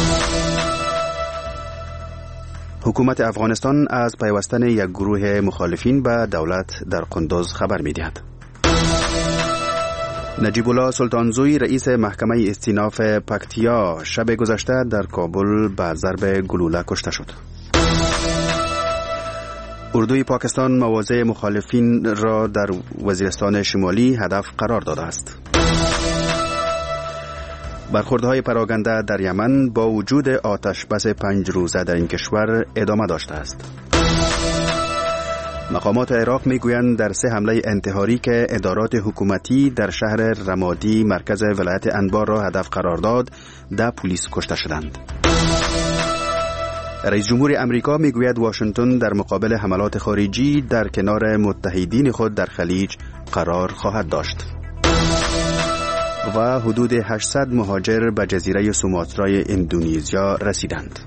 حکومت افغانستان از پیوستن یک گروه مخالفین به دولت در قندوز خبر می دهد. نجیب الله سلطانزوی رئیس محکمه استیناف پکتیا شب گذشته در کابل به ضرب گلوله کشته شد. اردوی پاکستان مواضع مخالفین را در وزیرستان شمالی هدف قرار داده است. برخوردهای پراکنده در یمن با وجود آتش بس پنج روزه در این کشور ادامه داشته است. مقامات عراق میگویند در سه حمله انتحاری که ادارات حکومتی در شهر رمادی مرکز ولایت انبار را هدف قرار داد، ده پلیس کشته شدند. رئیس جمهور امریکا میگوید واشنگتن در مقابل حملات خارجی در کنار متحدین خود در خلیج قرار خواهد داشت. و حدود هشتصد مهاجر به جزیره سوماترای اندونزیا رسیدند.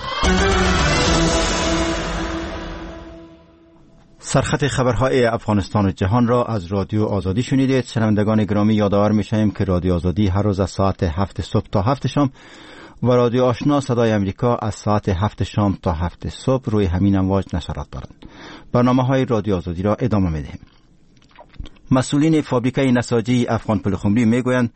سرخط خبرهای افغانستان و جهان را از رادیو آزادی شنیدید. شنوندگان گرامی، یادآور می‌شویم که رادیو آزادی هر روز از ساعت هفت صبح تا هفت شام و رادیو آشنا صدای امریکا از ساعت هفت شام تا هفت صبح روی همین امواج نشرات دارند. برنامه‌های رادیو آزادی را ادامه می‌دهیم. مسئولین فابریکه نساجی افغان پلخمری میگویند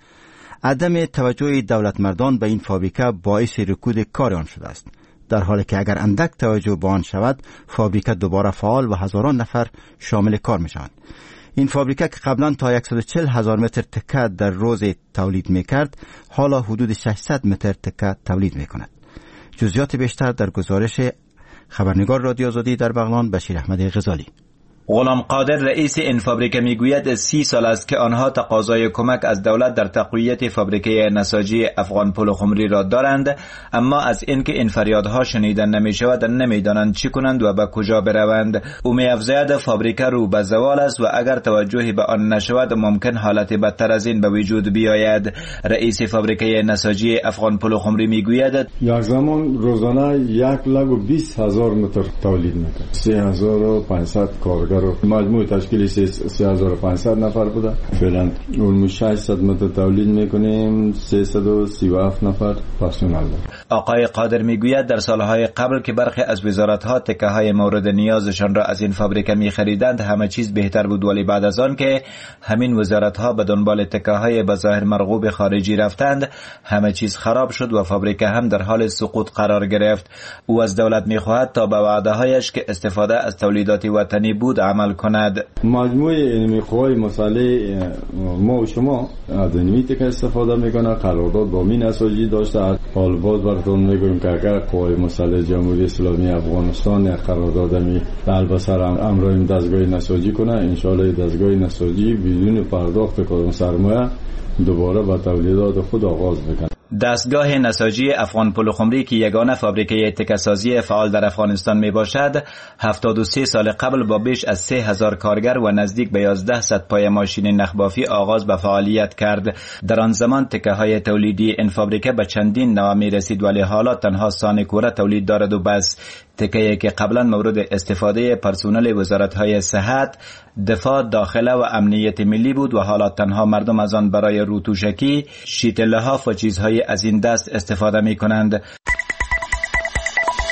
عدم توجه دولت مردان به این فابریکه باعث رکود کار آن شده است، در حالی که اگر اندک توجه به آن شود فابریکه دوباره فعال و هزاران نفر شامل کار می شوند. این فابریکه که قبلا تا صد و چهل هزار متر تکه در روز تولید می کرد، حالا حدود ششصد متر تکه تولید می کند. جزئیات بیشتر در گزارش خبرنگار رادیو آزادی در بغلان بشیر احمد غزالی. غلام قادر رئیس این فابریکه میگوید سی سال است که آنها تقاضای کمک از دولت در تقویت فابریکه نساجی افغان پلخمری را دارند، اما از اینکه این فریادها شنیدن نمیشود نمیدانند چی کنند و به کجا بروند. او می‌افزاید فابریکه رو به زوال است و اگر توجهی به آن نشود ممکن حالت بدتر از این به وجود بیاید. رئیس فابریکه نساجی افغان پلخمری میگوید یک زمان روزانه یک لاک و بیست هزار متر تولید میکرد، سه هزار و پانصد کارگر، مجموع تشکیل سه هزار و پانصد نفر بوده. فعلا اون ششصد متر تولید میکنیم، سیصد و سی و هفت نفر پرسنل داریم. آقای قادر میگوید در سالهای قبل که برخی از وزارت‌ها تکه های مورد نیازشان را از این فابریکه می‌خریدند همه چیز بهتر بود، ولی بعد از آن که همین وزارت‌ها به دنبال تکه های بظاهر مرغوب خارجی رفتند همه چیز خراب شد و فابریکه هم در حال سقوط قرار گرفت. او از دولت می‌خواهد تا به وعده‌هایش که استفاده از تولیدات وطنی بود عمل کند. مجموع علمی قوای مسئله ما و شما از علمی که استفاده میکنه قرارداد با مین نساجی داشته. حال باز براتون میگویم که اگر قوای مسئله جمهوری اسلامی افغانستان یک قرارداد می بالبسر امر دستگاه نساجی کنه، انشالله دستگاه نساجی بدون پرداخت کدام سرمایه دوباره با تولیدات خود آغاز بکنه. دستگاه نساجی افغان پلخمری که یگانه فابریکه تکه‌سازی فعال در افغانستان می باشد، هفتاد و سه سال قبل با بیش از سه هزار کارگر و نزدیک به یازده صد پای ماشین نخبافی آغاز به فعالیت کرد. در آن زمان تکه های تولیدی این فابریکه به چندین نوع می رسید، ولی حالا تنها سان کوره تولید دارد و بس. تکه‌ای که قبلا مورد استفاده پرسنل وزارت‌های صحت، دفاع، داخله و امنیت ملی بود و حالا تنها مردم از آن برای روتوشکی، شیت لحاف و چیزهای از این دست استفاده می‌کنند.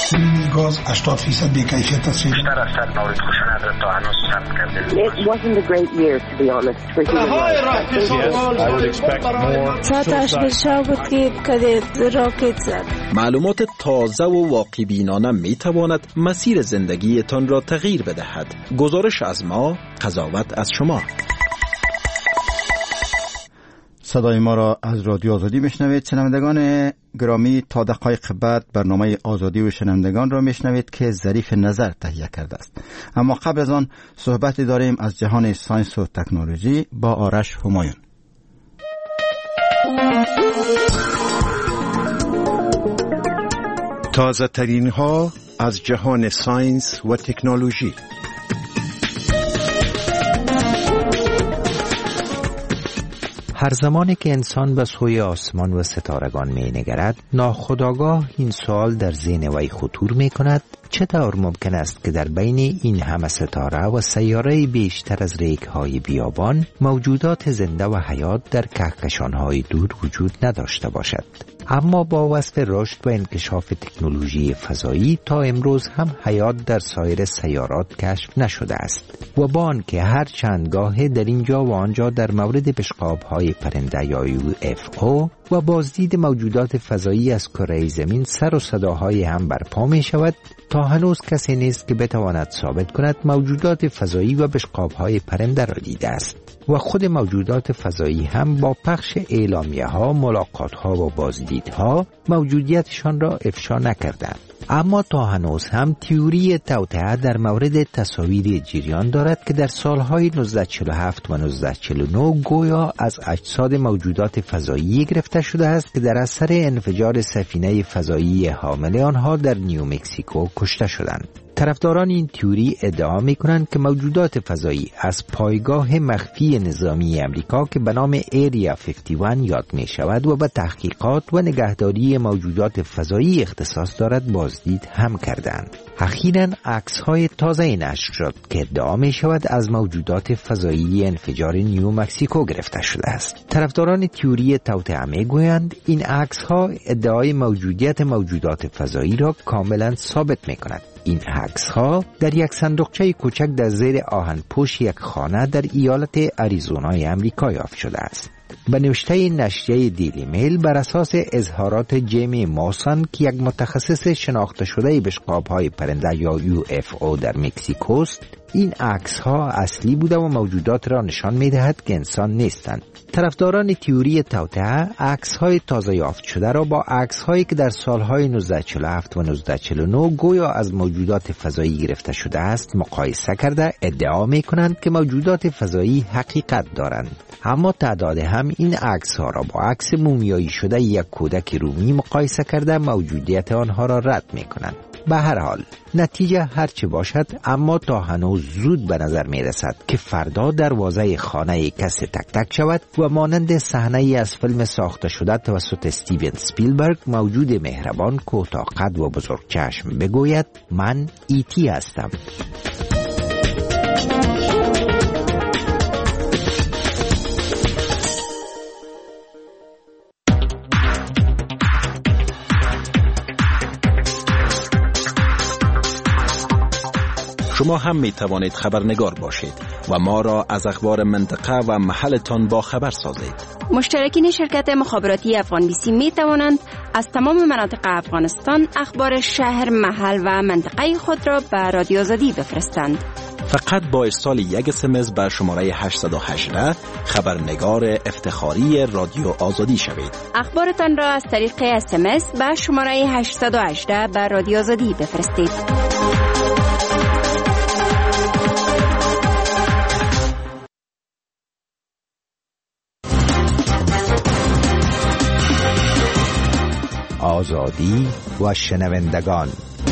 گاز هشتاد درصد بی‌کیفیت است. بیشتر از صد مورد خشونت را تا هنوز ثبت کرده. It wasn't a great year to be honest for human rights. ساعتش بشا بود که کده راکت زد. معلومات تازه و واقع بینانه می تواند مسیر زندگیتان را تغییر بدهد. گزارش از ما، قضاوت از شما. صدای ما را از رادیو آزادی میشنوید. شنوندگان گرامی، تا دقایق بعد برنامه آزادی و شنوندگان را میشنوید که ظریف نظر تهیه کرده است. اما قبل از آن صحبتی داریم از جهان ساینس و تکنولوژی با آرش همایون. تازه ترین ها از جهان ساینس و تکنولوژی. هر زمانی که انسان به سوی آسمان و ستارگان می نگرد، ناخودآگاه این سوال در ذهن وی خطور می کند: چطور ممکن است که در بین این همه ستاره و سیاره بیشتر از ریگ‌های بیابان موجودات زنده و حیات در کهکشان‌های دور وجود نداشته باشد؟ اما با وصف رشد و انکشاف تکنولوژی فضایی تا امروز هم حیات در سایر سیارات کشف نشده است و با آنکه هر چند گاه در اینجا و آنجا در مورد بشقاب‌های پرنده یا یو اف او و بازدید موجودات فضایی از کره زمین سر و صداهای هم برپا می شود، تا هنوز کسی نیست که بتواند ثابت کند موجودات فضایی و بشقاب‌های پرنده را دیده است و خود موجودات فضایی هم با پخش اعلامیه ها، ملاقات ها و بازدیدها موجودیتشان را افشا نکردند. اما تا هنوز هم تئوری توطئه در مورد تصاویر جریان دارد که در سالهای نوزده چهل و هفت و نوزده چهل و نه گویا از اجساد موجودات فضایی گرفته شده است که در اثر انفجار سفینه فضایی حامل آنها در نیومکسیکو کشته شدند. طرفداران این تئوری ادعا می‌کنند که موجودات فضایی از پایگاه مخفی نظامی امریکا که به نام ایریا پنجاه و یک یاد می‌شود و به تحقیقات و نگهداری موجودات فضایی اختصاص دارد بازدید هم کردند. اخیراً عکس‌های تازه نشر شد که ادعا می‌شود از موجودات فضایی انفجار نیو مکزیکو گرفته شده است. طرفداران تئوری توطئه می‌گویند این عکس‌ها ادعای موجودیت موجودات فضایی را کاملاً ثابت می‌کند. این عکس‌ها در یک صندوقچه کوچک در زیر آهن‌پوش یک خانه در ایالت آریزونای آمریکا یافت شده است. به نوشته نشریه دیلی میل بر اساس اظهارات جیمی موسان که یک متخصص شناخته شده بشقاب‌های پرنده یا یو اف او در مکزیکو است، این عکس‌ها اصلی بوده و موجودات را نشان می‌دهد که انسان نیستند. طرفداران تئوری توطئه عکس‌های تازه یافت شده را با عکس‌هایی که در سال‌های نوزده چهل و هفت و نوزده چهل و نه گویا از موجودات فضایی گرفته شده است مقایسه کرده ادعا می‌کنند که موجودات فضایی حقیقت دارند. اما تعداد هم این عکس‌ها را با عکس مومیایی شده یک کودک رومی مقایسه کرده موجودیت آنها را رد می‌کنند. به هر حال نتیجه هرچه باشد، اما تا هنوز زود به نظر می رسد که فردا دروازه خانه کسی تک تک شود و مانند صحنه‌ای از فیلم ساخته شده توسط استیون اسپیلبرگ موجود مهربان کوتاه قد و بزرگ چشم بگوید من ایتی هستم. شما هم می توانید خبرنگار باشید و ما را از اخبار منطقه و محلتان با خبر سازید. مشترکین شرکت مخابراتی افغان بی سی می توانند از تمام مناطق افغانستان اخبار شهر، محل و منطقه خود را به رادیو آزادی بفرستند. فقط با ارسال یک اس ام اس به شماره هشت یک هشت خبرنگار افتخاری رادیو آزادی شوید. اخبارتان را از طریق اس ام اس به شماره هشت یک هشت به رادیو آزادی بفرستید. آزادی و شنوندگان.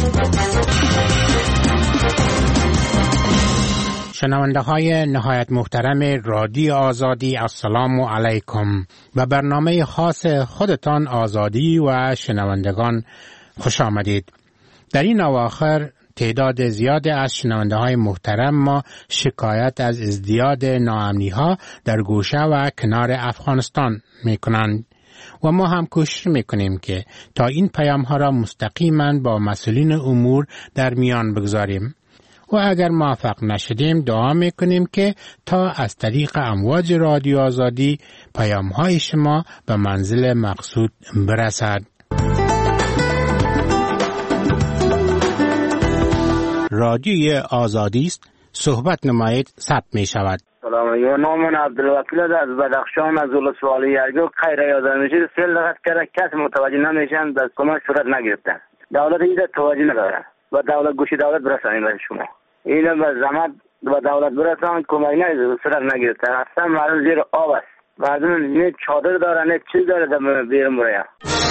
شنونده های نهایت محترم رادیو آزادی، السلام علیکم. و برنامه خاص خودتان آزادی و شنوندگان خوش آمدید. در این اواخر تعداد زیاد از شنونده های محترم ما شکایت از ازدیاد ناامنی ها در گوشه و کنار افغانستان می کنند. و ما هم کوشش میکنیم که تا این پیام ها را مستقیما با مسئولین امور در میان بگذاریم و اگر موفق نشدیم دعا میکنیم که تا از طریق امواج رادیو آزادی پیام های شما به منزل مقصود برسد. رادیوی آزادی است، صحبت نمایید، ثبت می شود. سلام علیکم، نام عبدالوکیل از بدخشان از ولسوالی یرگو خیر یادم میشه سیل لغت کرده کس متوجه نمیشن در کمک صورت نگرفتن. دولت ایده توجه نداره و دولت گوشی دولت برسانیم به شما ایده به زحمت و دولت برسان کمک نگرفت صورت نگرفتن. اصلا مردم زیر آب است، مردم نه چادر داره نه چیز داره در بیرون برای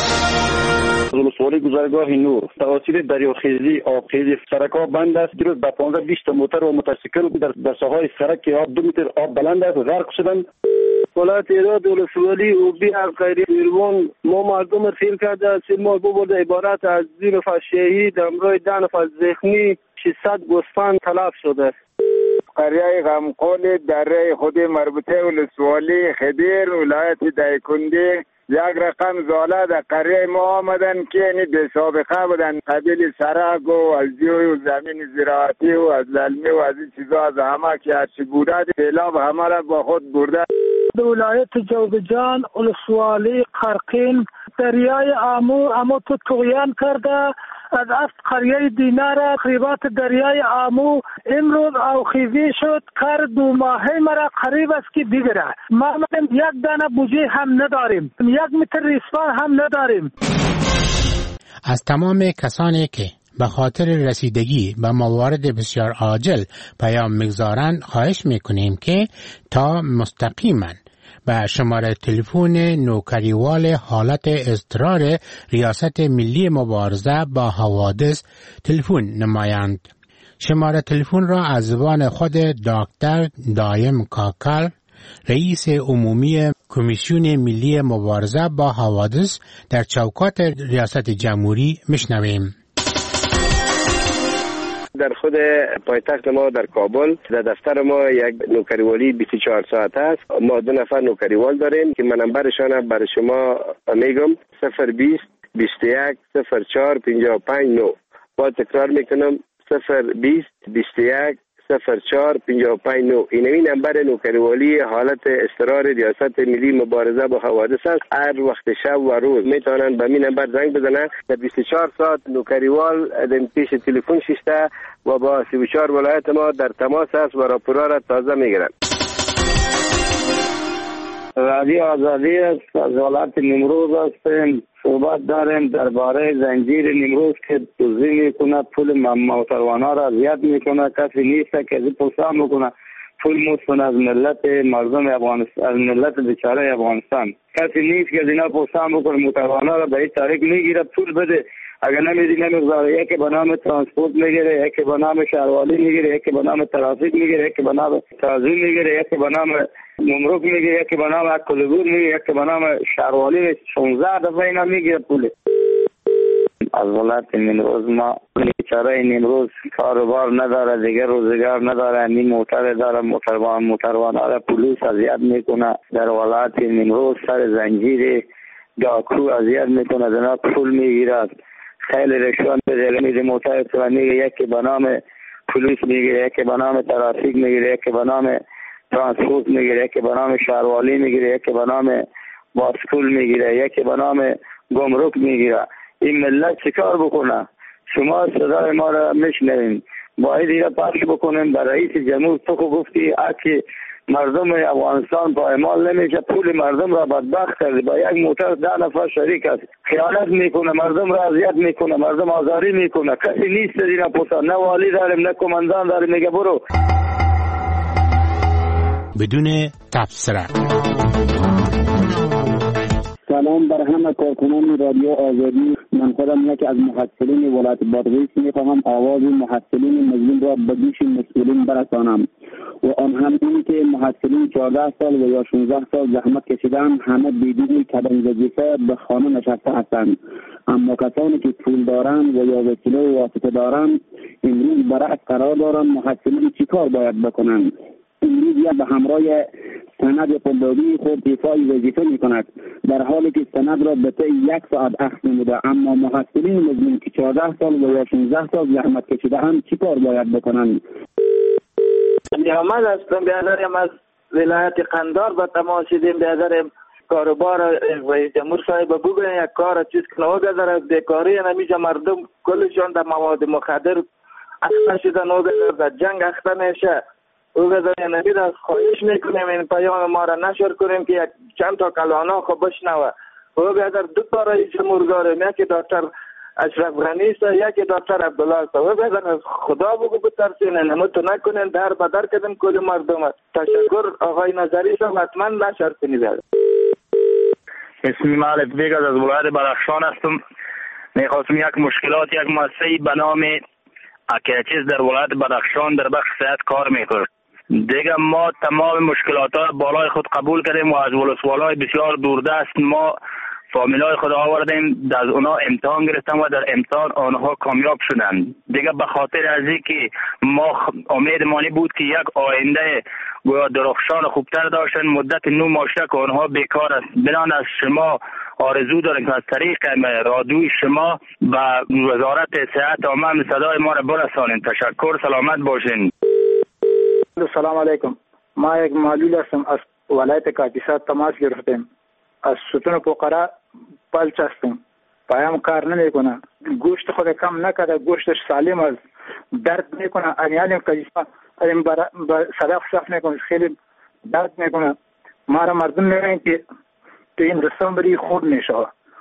ولسوالی گذرگاه نور توسط دریاخیزی آبخیزی سرک‌ها بند است. دیروز با پانزده بیست موتر و موتورسیکل در در ساحای سرک آب دو متر آب بلند است غرق شدند. ولایت ایراد ولسوالی او بی غیری ایروان ما مردم فیل کرده سیل ما ببرده عبارت از دو نفر شهید امروی ده نفر زخمی ششصد گوسفند تلف شده. قریه غمقول دره خود مربوطه ولسوالی خدیر ولایت دایکنده یک رقم زاله در قریه ما آمدن که یعنی به سابقه بودن قبیل سرک و از دیوی و زمین زراعتی و از للمه و از این چیزا از همه که هرچی بوده سیلاب همه را با خود برده. ولایت جوزجان ولسوالی قرقین دریای آمو امو تو طغیان کرده از است قریه دینار قریبات دریای آمو امروز آوخیزی شد کار دو ماهه مرا قریب است که بگیره. ما یک دانه بوجه هم نداریم، یک متر ریسمان هم نداریم. از تمام کسانی که به خاطر رسیدگی به موارد بسیار عاجل پیام میگذارند خواهش میکنیم که تا مستقیما به شماره تلفن نوکریوال حالت اضطرار ریاست ملی مبارزه با حوادث تلفن نمایند. شماره تلفن را از زبان خود دکتر دایم کاکل رئیس عمومی کمیسیون ملی مبارزه با حوادث در چوکات ریاست جمهوری میشنویم. در خود پایتخت ما در کابل در دفتر ما یک نوکریوالی بیست و چهار ساعت است. ما دو نفر نوکریوال داریم که منبرشان برای شما میگم صفر بیست بیست و یک صفر چهار پنجاه و پنج نه. با تکرار میکنم صفر بیست بیست و یک صفر چهار پنجاه و پنج نه. این این نمبر نوکریوالی حالت اضطرار ریاست ملی مبارزه با حوادث است. هر وقت شب و روز میتونن به این نمبر زنگ بزنن. در بیست و چهار ساعت نوکریوال در پیش تلفن شیشته و با سی و چهار ولایت ما در تماس است و راپورا را تازه میگیرن. رادیو آزادی است. از حالت نمروز هستیم. صحبت داریم درباره زنجیر نمروز که دوزی میکنه، پول موتروانها را اذیت میکنه. کسی نیست که از پرسان میکنه پول مستن از ملت مردم افغانستان، از ملت بیچاره افغانستان. کسی نیست که از اینا پرسان میکنه موتروانها را به این طریق میگیره پول بده. اگر نمیدی نمیگذاره، یکی به نام ترانسپورت میگیره، یکی به نام شهروالی میگیره، یکی به نام ترافیک میگیره، یکی به نام تعظیم میگیره، یکی به نام نمرک میگیره، یکی به نام کلگور میگیره، یکی به نام شهروالی. شانزده دفعه اینا میگیره پول. از ولایت نیمروز ما بیچاره نیمروز کاروبار نداره، دیگه روزگار نداره، نیم موتر داره، موتروان موتروان داره، پلیس اذیت میکنه. در ولایت نیمروز سر زنجیر داکو اذیت میکنه، دنا پول میگیره، خیلی رشوه میده، میده موتر تو میگه، یکی به نام پلیس میگیره، یکی به نام ترافیک میگیره، یکی به نام ترانسپورت میگیره، یکی به نام شهروالی میگیره، یکی به نام باسکول میگیره، یکی به نام گمرک میگیره. این ملت چیکار بکنه؟ شما صدای ما را میشنوین، باید اینا پخش بکنیم. برای رئیس جمهور تو که گفتی اگه مردم افغانستان پایمال نمیشه، پول مردم را بدبخت کرد. با یک موتر ده نفر شریک است، خیانت میکنه، مردم را اذیت میکنه، مردم آزاری میکنه. کسی نیست دینا پوتا، نه والی داریم نه کماندان داریم. میگه برو بدون تبصره. سلام بر همه کارکنان رادیو آزادی. من خودم یکی از محصلین ولایت بادغیس میخواهم آواز محصلین مظلوم را به گوش مسئولین برسانم و آن هم اینی که محصلین چهارده سال و یا شانزده سال زحمت کشیدن، همه بدون کدن وظیفه به خانه نشسته هستند، اما کسانی که پول دارند و یا وسیله و واسطه دارند امروز برعکس قرار دارند. محصلین چیکار باید بکنند؟ امروز یا به همراه سند قلابی خود ایفای وظیفه می کند، در حالی که سند را به طی یک ساعت اخذ نموده. اما محصلین مزمون که چهارده سال و یا شانزده سال زحمت کشیده هم چی کار باید بکنند؟ محمد هستم، بیادرم از ولایت قندار به تماس شدیم. بیادرم کاروبار رئیس جمهور صاحب بگوین یک کار چیز کنه و بیادر بیکاری نمیشه، مردم کلشان در مواد مخدر اخته شدن و بیادر در جنگ اخته میشه. او بیادر نمید از خواهش میکنیم این پیام ما را نشر کنیم که یک چند تا کلانه خب بشنوه. او بیادر دو تا رئیس جمهور داریم، یکی دکتر اشرف غنی است، یکی دکتر عبدالله است. و بیادر از خدا بگو بترسین، نمتو نکنین، در بدر کردن کل مردم. تشکر آقای نظری صاحب، حتما نشر کنید. اسمی مالک بیگز از ولایت بدخشان هستم. میخواستم یک مشکلات یک مؤسسه به نام اکیچیز در ولایت بدخشان در بخش صحت کار میکنه. دیگه ما تمام مشکلات ها بالای خود قبول کردیم و از ولسوالای بسیار دوردست ما فامیلای خود آوردیم، از اونا امتحان گرفتم و در امتحان آنها کامیاب شدند. دیگه به خاطر از اینکه ما امید مانی بود که یک آینده گویا درخشان خوبتر داشتن، مدت نو ماشه که آنها بیکار است. بنان از شما آرزو داریم که از طریق رادیوی شما و وزارت صحت عامه صدای ما را برسانید. تشکر، سلامت باشین. سلام علیکم. ما یک معلول هستم، از ولایت کاپیسا تماس گرفتیم. از ستون پوقره پلچ هستیم، پایم کار نمیکنه، گوشت خود کم نکرده، گوشتش سالم است، درد میکنه. امیالیم کاپیسا این برای صدا خشاف میکنه، خیلی درد میکنه. ما را مردم میگن که تو این رسان بری خود میشه.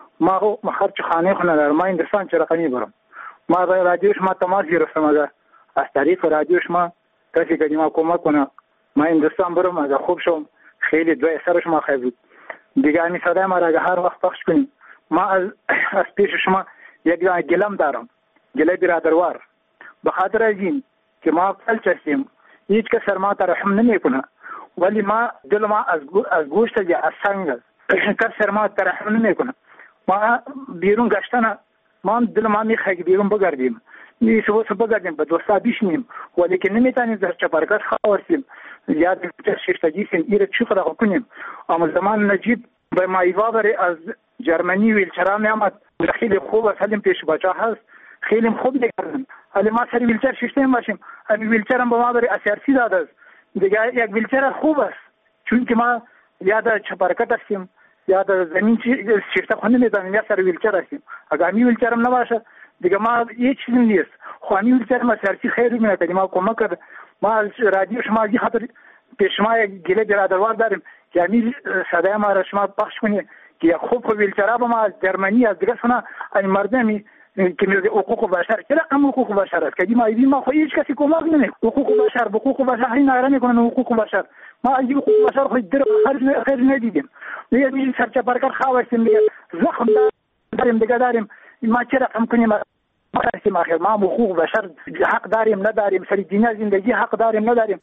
ما خرچ خانه خونه دارم، ما این رسان چه رقمی برم. ما به رادیوش ما تماس گرفتم، از از طریق رادیوش ما کسی که ما کمک کنه ما این رسان برم، از خوب شم. خیلی دوی سرش ما خیلی بود دیگه. این صدای ما را هر وقت پخش کنیم. ما از از پیش شما یک گلم دارم، گله برادروار، به خاطر از این که ما پلچ هستیم، هیچ کس سر ما ترحم نمیکنه، ولی ما دل ما از از گوشت یا از سنگ کس سر ما ترحم نمیکنه. ما بیرون گشتن ما دل ما میخواد که بیرون بگردیم، می سو سو بگردیم، به دوستا بشنیم، ولی که نمیتونیم در چپرکت خواستیم یا در شیفتگی سیم ایره چی خدا کنیم. اما زمان نجیب به مایوا بری از جرمنی ویلچرا میامد، خیلی خوب است، حالیم پیش بچه هست، خیلی خوب میگردن. حالی ما سر ویلچر شیفتیم باشیم، این ویلچر هم به ما بری اسیارسی داده است. دیگه یک ویلچر خوب است، چون که ما یا در چپرکت هستیم یا در زمین شیفته خونه میدانیم یا سر ویلچر هستیم. اگر همی ویلچر هم نباشه دیگه ما هیچ چیزی نیست. خو همی ویلچر ما سیارسی خیلی میکنیم، ما کمک کرد. ما از رادیو شما از خاطر پیش ما یک گله برادروار داریم که همی صدای ما را شما پخش کنید که خوب خوب ویلچرها با ما از جرمنی از دیگه سنا این مردمی که میگه حقوق بشر چرا کم حقوق بشر است که ما ایدی ما خو هیچ کسی کمک نمیکنه. حقوق بشر حقوق بشر این نگران میکنن. حقوق بشر ما ایدی حقوق بشر خو در خرج خرج ندیدیم. دیگه می سرچ برکت خواستیم دیگه زخم داریم دیگه داریم. ما چرا کم کنیم؟ ما هستیم آخر ما حقوق بشر حق داریم نداریم، سر دنیا زندگی حق داریم نداریم.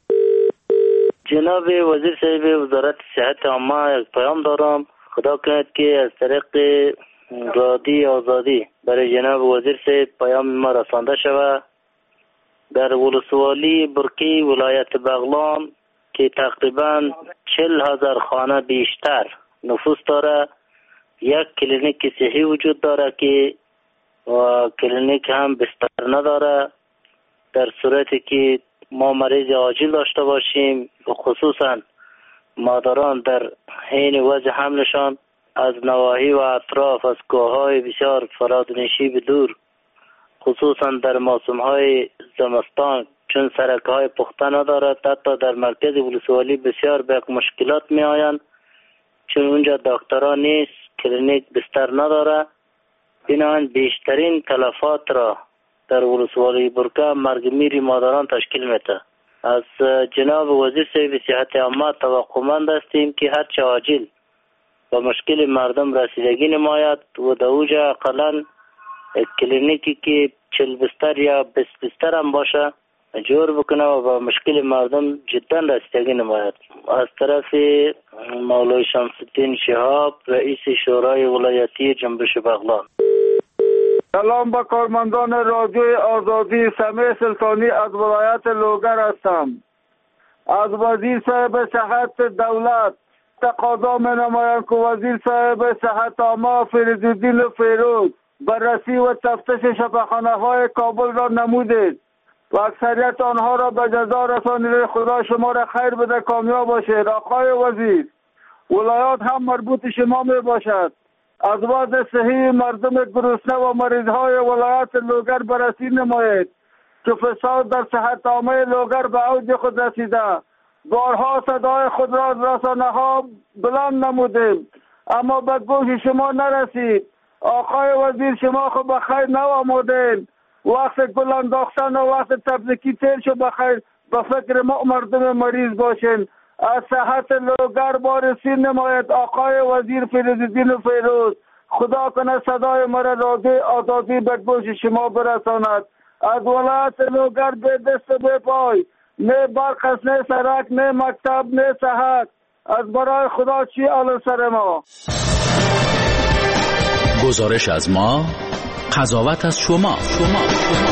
جناب وزیر صاحب وزارت صحت عامه یک پیام دارم، خدا کند که از طریق رادیو آزادی برای جناب وزیر صاحب پیام ما رسانده شود. در ولسوالی برکی ولایت بغلان که تقریبا چل هزار خانه بیشتر نفوس داره، یک کلینیک صحی وجود داره که و کلینیک هم بستر نداره. در صورتی که ما مریض عاجل داشته باشیم و خصوصا مادران در حین وضع حملشان از نواحی و اطراف از کوههای بسیار فرادنشی به دور، خصوصا در موسمهای زمستان چون سرکهای پخته ندارد، حتی در مرکز ولسوالی بسیار به مشکلات می آیند چون اونجا دکتران نیست، کلینیک بستر نداره. بنابراین بیشترین تلفات را در ولسوالی برکه مرگ میری مادران تشکیل میده. از جناب وزیر صاحب صحت عامه توقعمند هستیم که هرچه عاجل با مشکل مردم رسیدگی نماید و در اوجا اقلا کلینیکی که چل بستر یا بیست بستر هم باشه جور بکنه و با مشکل مردم جدا رسیدگی نماید. از طرف مولای شمس الدین شهاب رئیس شورای ولایتی جنبش بغلان. سلام با کارمندان رادیو آزادی، سمیع سلطانی از ولایت لوگر هستم. از وزیر صاحب صحت دولت تقاضا می نمایم که وزیر صاحب صحت عامه فریدالدین فیروز بررسی و تفتیش شفاخانه های کابل را نمودید و اکثریت آنها را به جزا رسانید. خدا شما را خیر بده، کامیاب باشید. آقای وزیر، ولایات هم مربوط شما می باشد. از وضع صحی مردم گرسنه و مریض های ولایت لوگر بررسی نمایید که فساد در صحت عامه لوگر به اوج خود رسیده. بارها صدای خود را از رسانه ها بلند نمودیم اما به گوش شما نرسید. آقای وزیر، شما خود بخیر نوامدین. وقت گل انداختن و وقت تبریکی تیر شو بخیر، به فکر ما مردم مریض باشین. از صحت لوگر بارسی نماید. آقای وزیر فریدالدین فیروز، خدا کنه صدای مرا رادیو آزادی به گوش شما برساند. از ولایت لوگر به دست به پای، نه برق است، نه سرک، نه مکتب، نه صحت. از برای خدا چی آل سر ما؟ گزارش از ما، قضاوت از شما. شما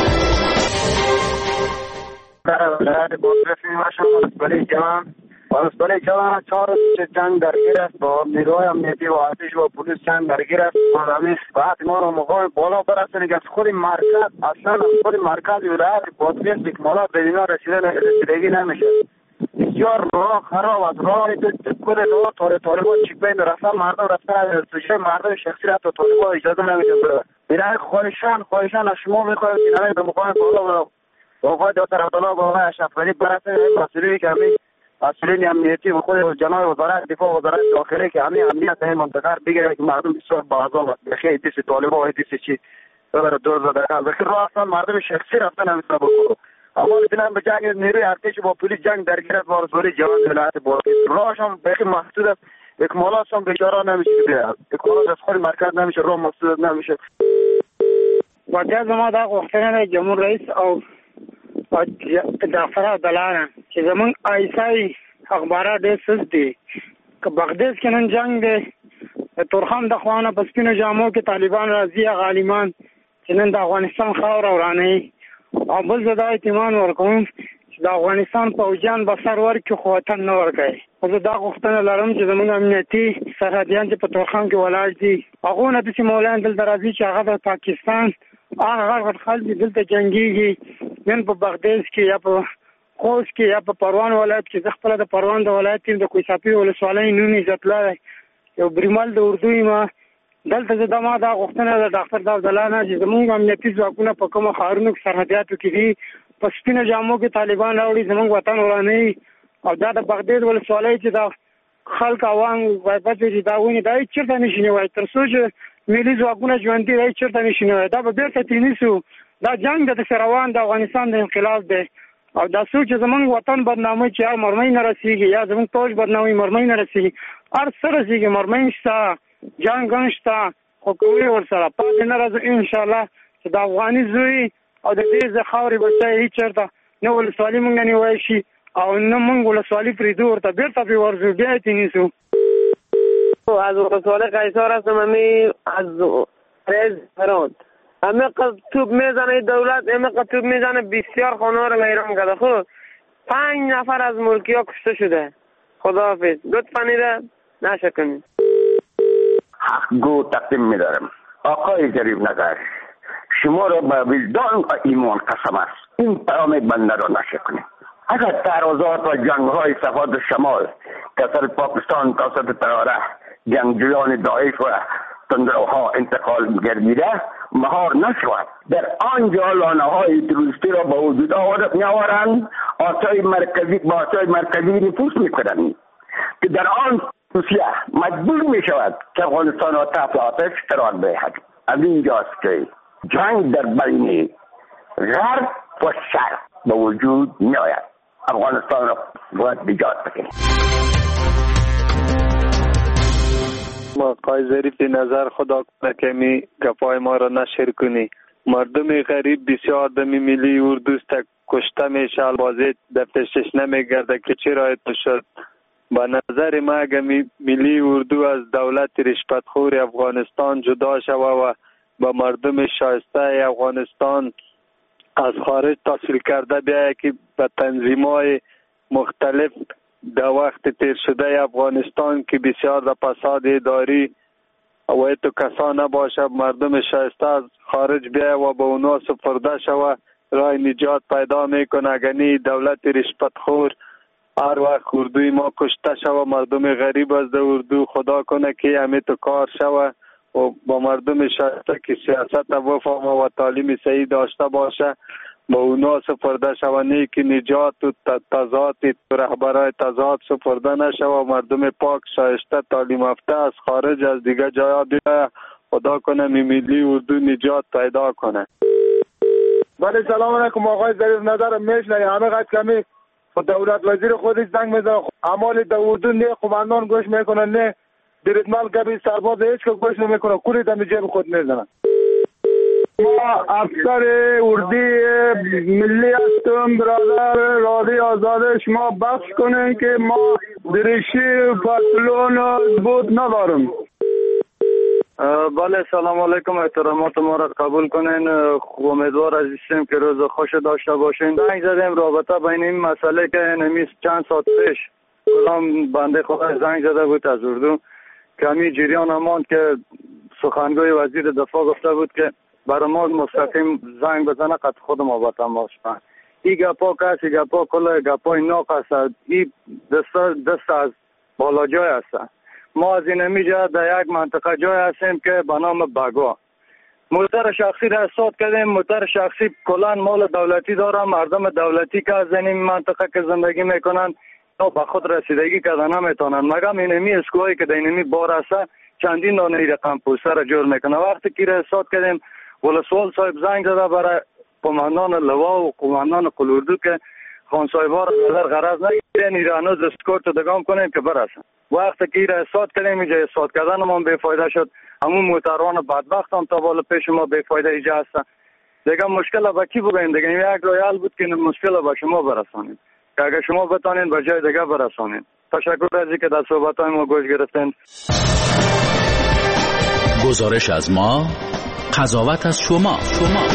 پاسدار جوان چهار جنگ درگیر است با نیروهای امنیتی و ارتش و پلیس جنگ درگیر است. همین بعد ما رو مقام بالا برسونیم که از خود مرکز اصلا از خود مرکز ولایت بادغیس اکمالات به اینا رسیدن رسیدگی نمیشه. بسیار راه خراب است. راه کل راه تاره طالبان چیپین رفتن مردم رفتن توشه مردم شخصی رفت و طالبان اجازه نمیده بره. برای خواهشان خواهشان از شما میخوایم که نمی به مقام بالا و آقای دکتر عبدالله با آقای اشرف غنی برسه مسئولی که همین مسئولین امنیتی و خود جناب وزارت دفاع و وزارت داخلی که همین امنیت این منطقه بگیره که مردم بسیار بازار بخیر دیس طالبان و دیس چی ببره دور زده بخیر راه اصلا مردم شخصی رفتن همیشه بکنو. اما میتونم به جنگ نیروی ارتش با پلیس جنگ درگیر است. وارثوری جوان ولایت بادغیس راهش هم بخیر محدود است. اکمالات هم بیچاره نمیشه بیاد. اکمالات از خود مرکز نمیشه، راه محدود نمیشه. وجه ما دا غوښتنه جمهور رئیس او دفتر عدالت چې زمونږ ایسای اخبارات ډېر سست دي. که بغداد کې نن جنگ دی، د تورخم د خوا نه په سپینو جامو کې طالبان راځي، هغه عالمان چې نن د افغانستان خاوره ورانوي. او بل زه دا اطمینان ورکوم چې د افغانستان پوځیان به سر ورکړي خو وطن نه ورکوي. خو زه دا غوښتنه لرم چې زمونږ امنیتي سرحدیان چې په تورخم کې ولاړ دي هغو نه داسې مولایان دلته راځي چې هغه د پاکستان هغه غټ خلک دلته جنګېږي. نن په بغداد کې یا په خوست کې یا په پروان ولایت کې زه خپله د پروان د ولایت یم د کوهستاني ولسوالۍ نوم عزت الله یو بریمال د اردو یم. دلته زه دا ما دا غوښتنه د ډاکټر د عبدالله نه چې زمونږ امنیتي ځواکونه په کومو ښارونو کې سرحدیاتو کې دي په سپینو جامو کې طالبان راوړي زمونږ وطن ورانوي. او دا د بغداد ولسوالۍ چې دا خلک عوام وایپت چې دا ونې دا هېڅ چېرته نشي نیوی تر څو چې ملي ځواکونه ژوندي دا هېڅ چېرته نشي نیوی. دا به بېرته ترې نیسو. دا جنگ د داسې روان د افغانستان د انقلاب دی او دا څوک چې زمونږ وطن بدناموي چې یا مرمۍ نه رسېږي یا زمونږ فوج بدناموي مرمۍ نه رسېږي، هر څه رسېږي، مرمۍ شته، جنګ هم شته، خو کوي ورسره پاتې نه راځو انشاءالله چې د افغاني زوی او د دې د خاورې بچی هېڅ چېرته نه ولسوالي مونږ نه نیوی شي او نه مونږ ولسوالي پرېږدو، ورته بېرته پرې ورځو، بیا یې تېنیسو. از ولسوالۍ قیصار هستم. همی از ریز فراد همه قد توپ میزنه دولت، همه قد توپ میزنه، بسیار خانه رو ویران کرده. خود پنج نفر از ملکی ها کشته شده. خداحافظ. لطفا نیره نشه کنید. حق گو تقدیم میدارم. آقای جریب نگر، شما را به وجدان و ایمان قسم است این پیام بنده را نشه کنید. اگر تعرضات و جنگ های صفات شمال کسر پاکستان توسط تراره جنگجویان داعش و تندروها انتقال گردیده مهار نشود، در آنجا لانه های تروریستی را به وجود آورد میآورند، آسای مرکزی با آسای مرکزی نفوذ میکنند که در آن روسیه مجبور می شود که افغانستان را تحت آتش قرار دهد. از اینجاست که جنگ در بین غرب و شرق به وجود می آید. افغانستان را باید نجات بکنیم. ما قای ظریف نظر خدا کنه که می گفای ما را نشر کنی. مردم غریب بسیار دمی ملی اردوست کشته میشه، البازه دفتشش نمیگرده که چرا تو شد. با نظر ما اگر ملی اردو از دولت رشوتخور افغانستان جدا شوه و با مردم شایسته افغانستان از خارج تحصیل کرده بیایه که به تنظیمای مختلف در وقت تیر شده افغانستان که بسیار در فساد اداری و ایتو کسا نباشه، مردم شایسته از خارج بیای و به اونا سپرده شوه، رای نجات پیدا میکنه. اگنی دولت رشوتخور هر وقت اردوی ما کشته شوه، مردم غریب از در اردو خدا کنه که همه تو کار شوه و با مردم شایسته که سیاست بفهمه و تعلیم صحیح داشته باشه با اونا سپرده شوه، نه که نجات و تضاد رهبرای تضاد سپرده نشوه و مردم پاک شایسته تعلیم یافته از خارج از دیگه جایا بیایه، خدا کنه ملی اردو نجات پیدا کنه. بله سلام علیکم آقای ظریف نظر میشنی همه قد کمی دولت وزیر خودش زنگ میزنه، اعمال در اردو نه قماندان گوش میکنه نه دیرتمال کبی سرباز هیچ که گوش نمیکنه، کولی در جیب خود میزنه. ما افسر اردی ملی هستم برادر رادی آزاده، شما بخش کنین که ما درشی پتلون بود ندارم. بله سلام علیکم، احترامات ما را قبول کنین. امیدوار عزیزیم که روز خوش داشته باشین. زنگ زدیم رابطه بین این مسئله که نمیست چند ساعت پیش کلام بنده خدا زنگ زده بود از اردو کمی جریان ماند که سخنگوی وزیر دفاع گفته بود که برای ما مستقیم زنگ بزنه قد خود ما با تماس کنه. این گپا کس این گپا کل گپای ناق است، این دست دست از بالا جای است. ما از این میجا در یک منطقه جای هستیم که به نام بگا موتر شخصی را احساس کردیم. موتر شخصی کلان مال دولتی داره، مردم دولتی که از این منطقه که زندگی میکنن تا به خود رسیدگی کردن نمیتونن، مگم اینمی اسکوهایی که در اینمی بار است چندین دانه رقم پوسته را جور میکنه. وقتی که را احساس کردیم ولسوال صاحب زنگ زده برای قماندان لوا و قماندان قلوردو که خان صاحبا را نظر غرض نگیرین ایرانوز اسکورت دگام کنیم که برسن. وقتی که را احساس کردیم اینجا احساس کردن ما بیفایده شد، همون موتروان بدبخت هم تا بالا پیش ما بیفایده ایجا هستن. دیگه مشکل با کی بگویم دیگه؟ یک رویال بود که مشکل با شما برسانیم که اگر شما بتانین به جای دیگه برسانین. تشکر از اینکه در صحبت‌های ما گوش گرفتین. گزارش از ما، قضاوت از شما. شما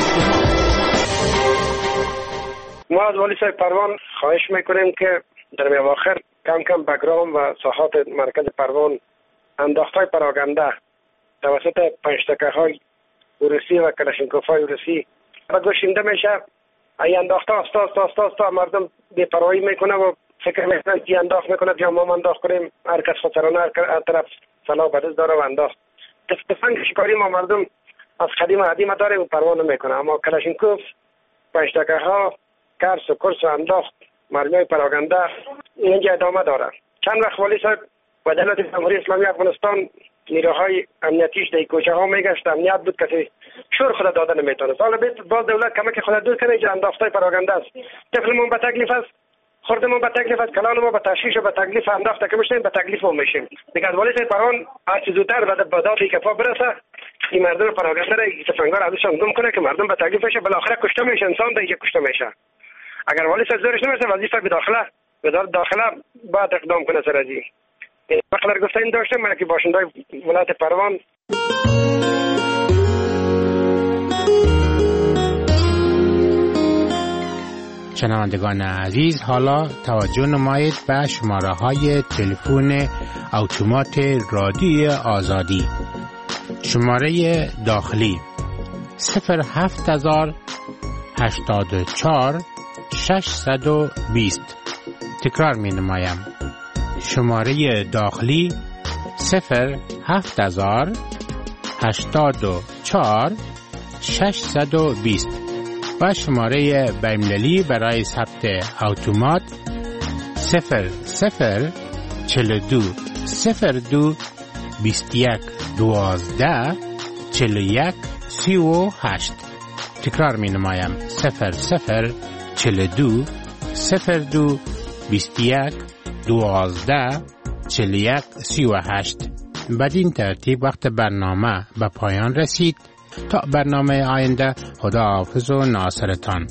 ما از والی صاحب پروان خواهش میکنیم که در میواخر کم کم بگرام و ساحات مرکز پروان انداختهای پراگنده توسط پنجتکه های روسی و کلاشینکوف های روسی و گوشنده میشه. ای انداخته استا استا استا استا مردم بی‌پروايی میکنه و فکر میکنن که انداخت میکنه یا ما انداخت کنیم، هر کس خودسرانه هر طرف سلاح بدست داره و انداخت. تفنگ شکاری ما مردم از قدیم و قدیم داره و پروا نمیکنه، اما کلاشینکوف پنجتکه ها کرس و کرس و انداخت مرمی پراگنده اینجا ادامه داره. چند وقت والی صاحب و دولت جمهوری اسلامی افغانستان نیروهای امنیتیش در کوچه ها میگشت، امنیت بود کسی شور خود داده نمیتونه. حالا باز دولت کمک خود دور کنه، اینجا انداختای پراگنده است. طفلمون به تکلیف است، خوردمون به تکلیف است، کلانمون به تشویش و به تکلیف انداخته که میشیم به تکلیف هم میشیم. دیگه از والی صاحب پران هر چه زودتر به دادی کفا برسه این مردم پراگنده را تفنگار ازشان گم کنه که مردم به تکلیف بشه، بالاخره کشته میشه، انسان دیگه کشته میشه. اگر والی صاحب زورش نمیرسه وظیفه به داخله به داخله بعد اقدام کنه سر ازی. بخلر گفته این داشته من که باشنده ولایت پروان. شنوندگان عزیز، حالا توجه نمایید به شماره های تلفن اتومات رادیو آزادی. شماره داخلی صفر هفت هزار هشتاد و چهار ششصد و بیست. تکرار می نمایم. شماره داخلی صفر هفت هزار هشتاد و چهار ششصد و بیست و شماره بین‌المللی برای ثبت اتومات صفر صفر چهل و دو صفر دو بیست و یک دوازده چهل و یک سی و هشت. تکرار می نمایم. صفر صفر چهل و دو صفر دو بیست و یک دوازده چهل و یک سی و هشت. بدین ترتیب وقت برنامه به پایان رسید. تا برنامه آینده، خداحافظ و ناصرتان.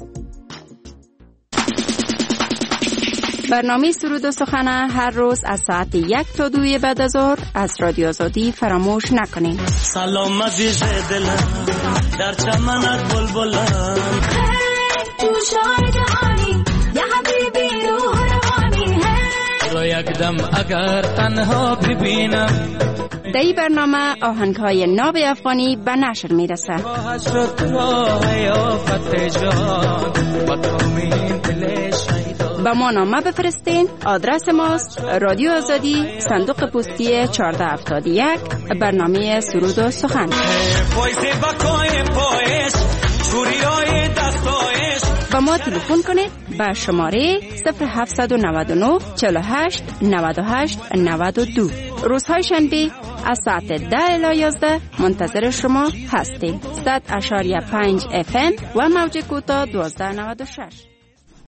برنامه سرود و سخنه هر روز از ساعت یک تا دوی بعد از ظهر از رادیو آزادی فراموش نکنین. سلام عزیز دلم در چمنت بلبلم، تو شاهد جهانی یا حبیبی روح روانی. یک دم اگر تنها ببینم. در این برنامه آهنگ‌های ناب افغانی به نشر میرسه. با ما نامه بفرستین. آدرس ماست رادیو آزادی، صندوق پستی چهارده هفتاد و یک، برنامه سرود و سخن. با ما تلفن کنید به شماره صفر هفت نه نه چهل و هشت نود و هشت نود و دو. روزهای شنبه از ساعت ده الی یازده منتظر شما هستیم. صد و پنج اف ام و موج کوتاه دوازده نود و شش.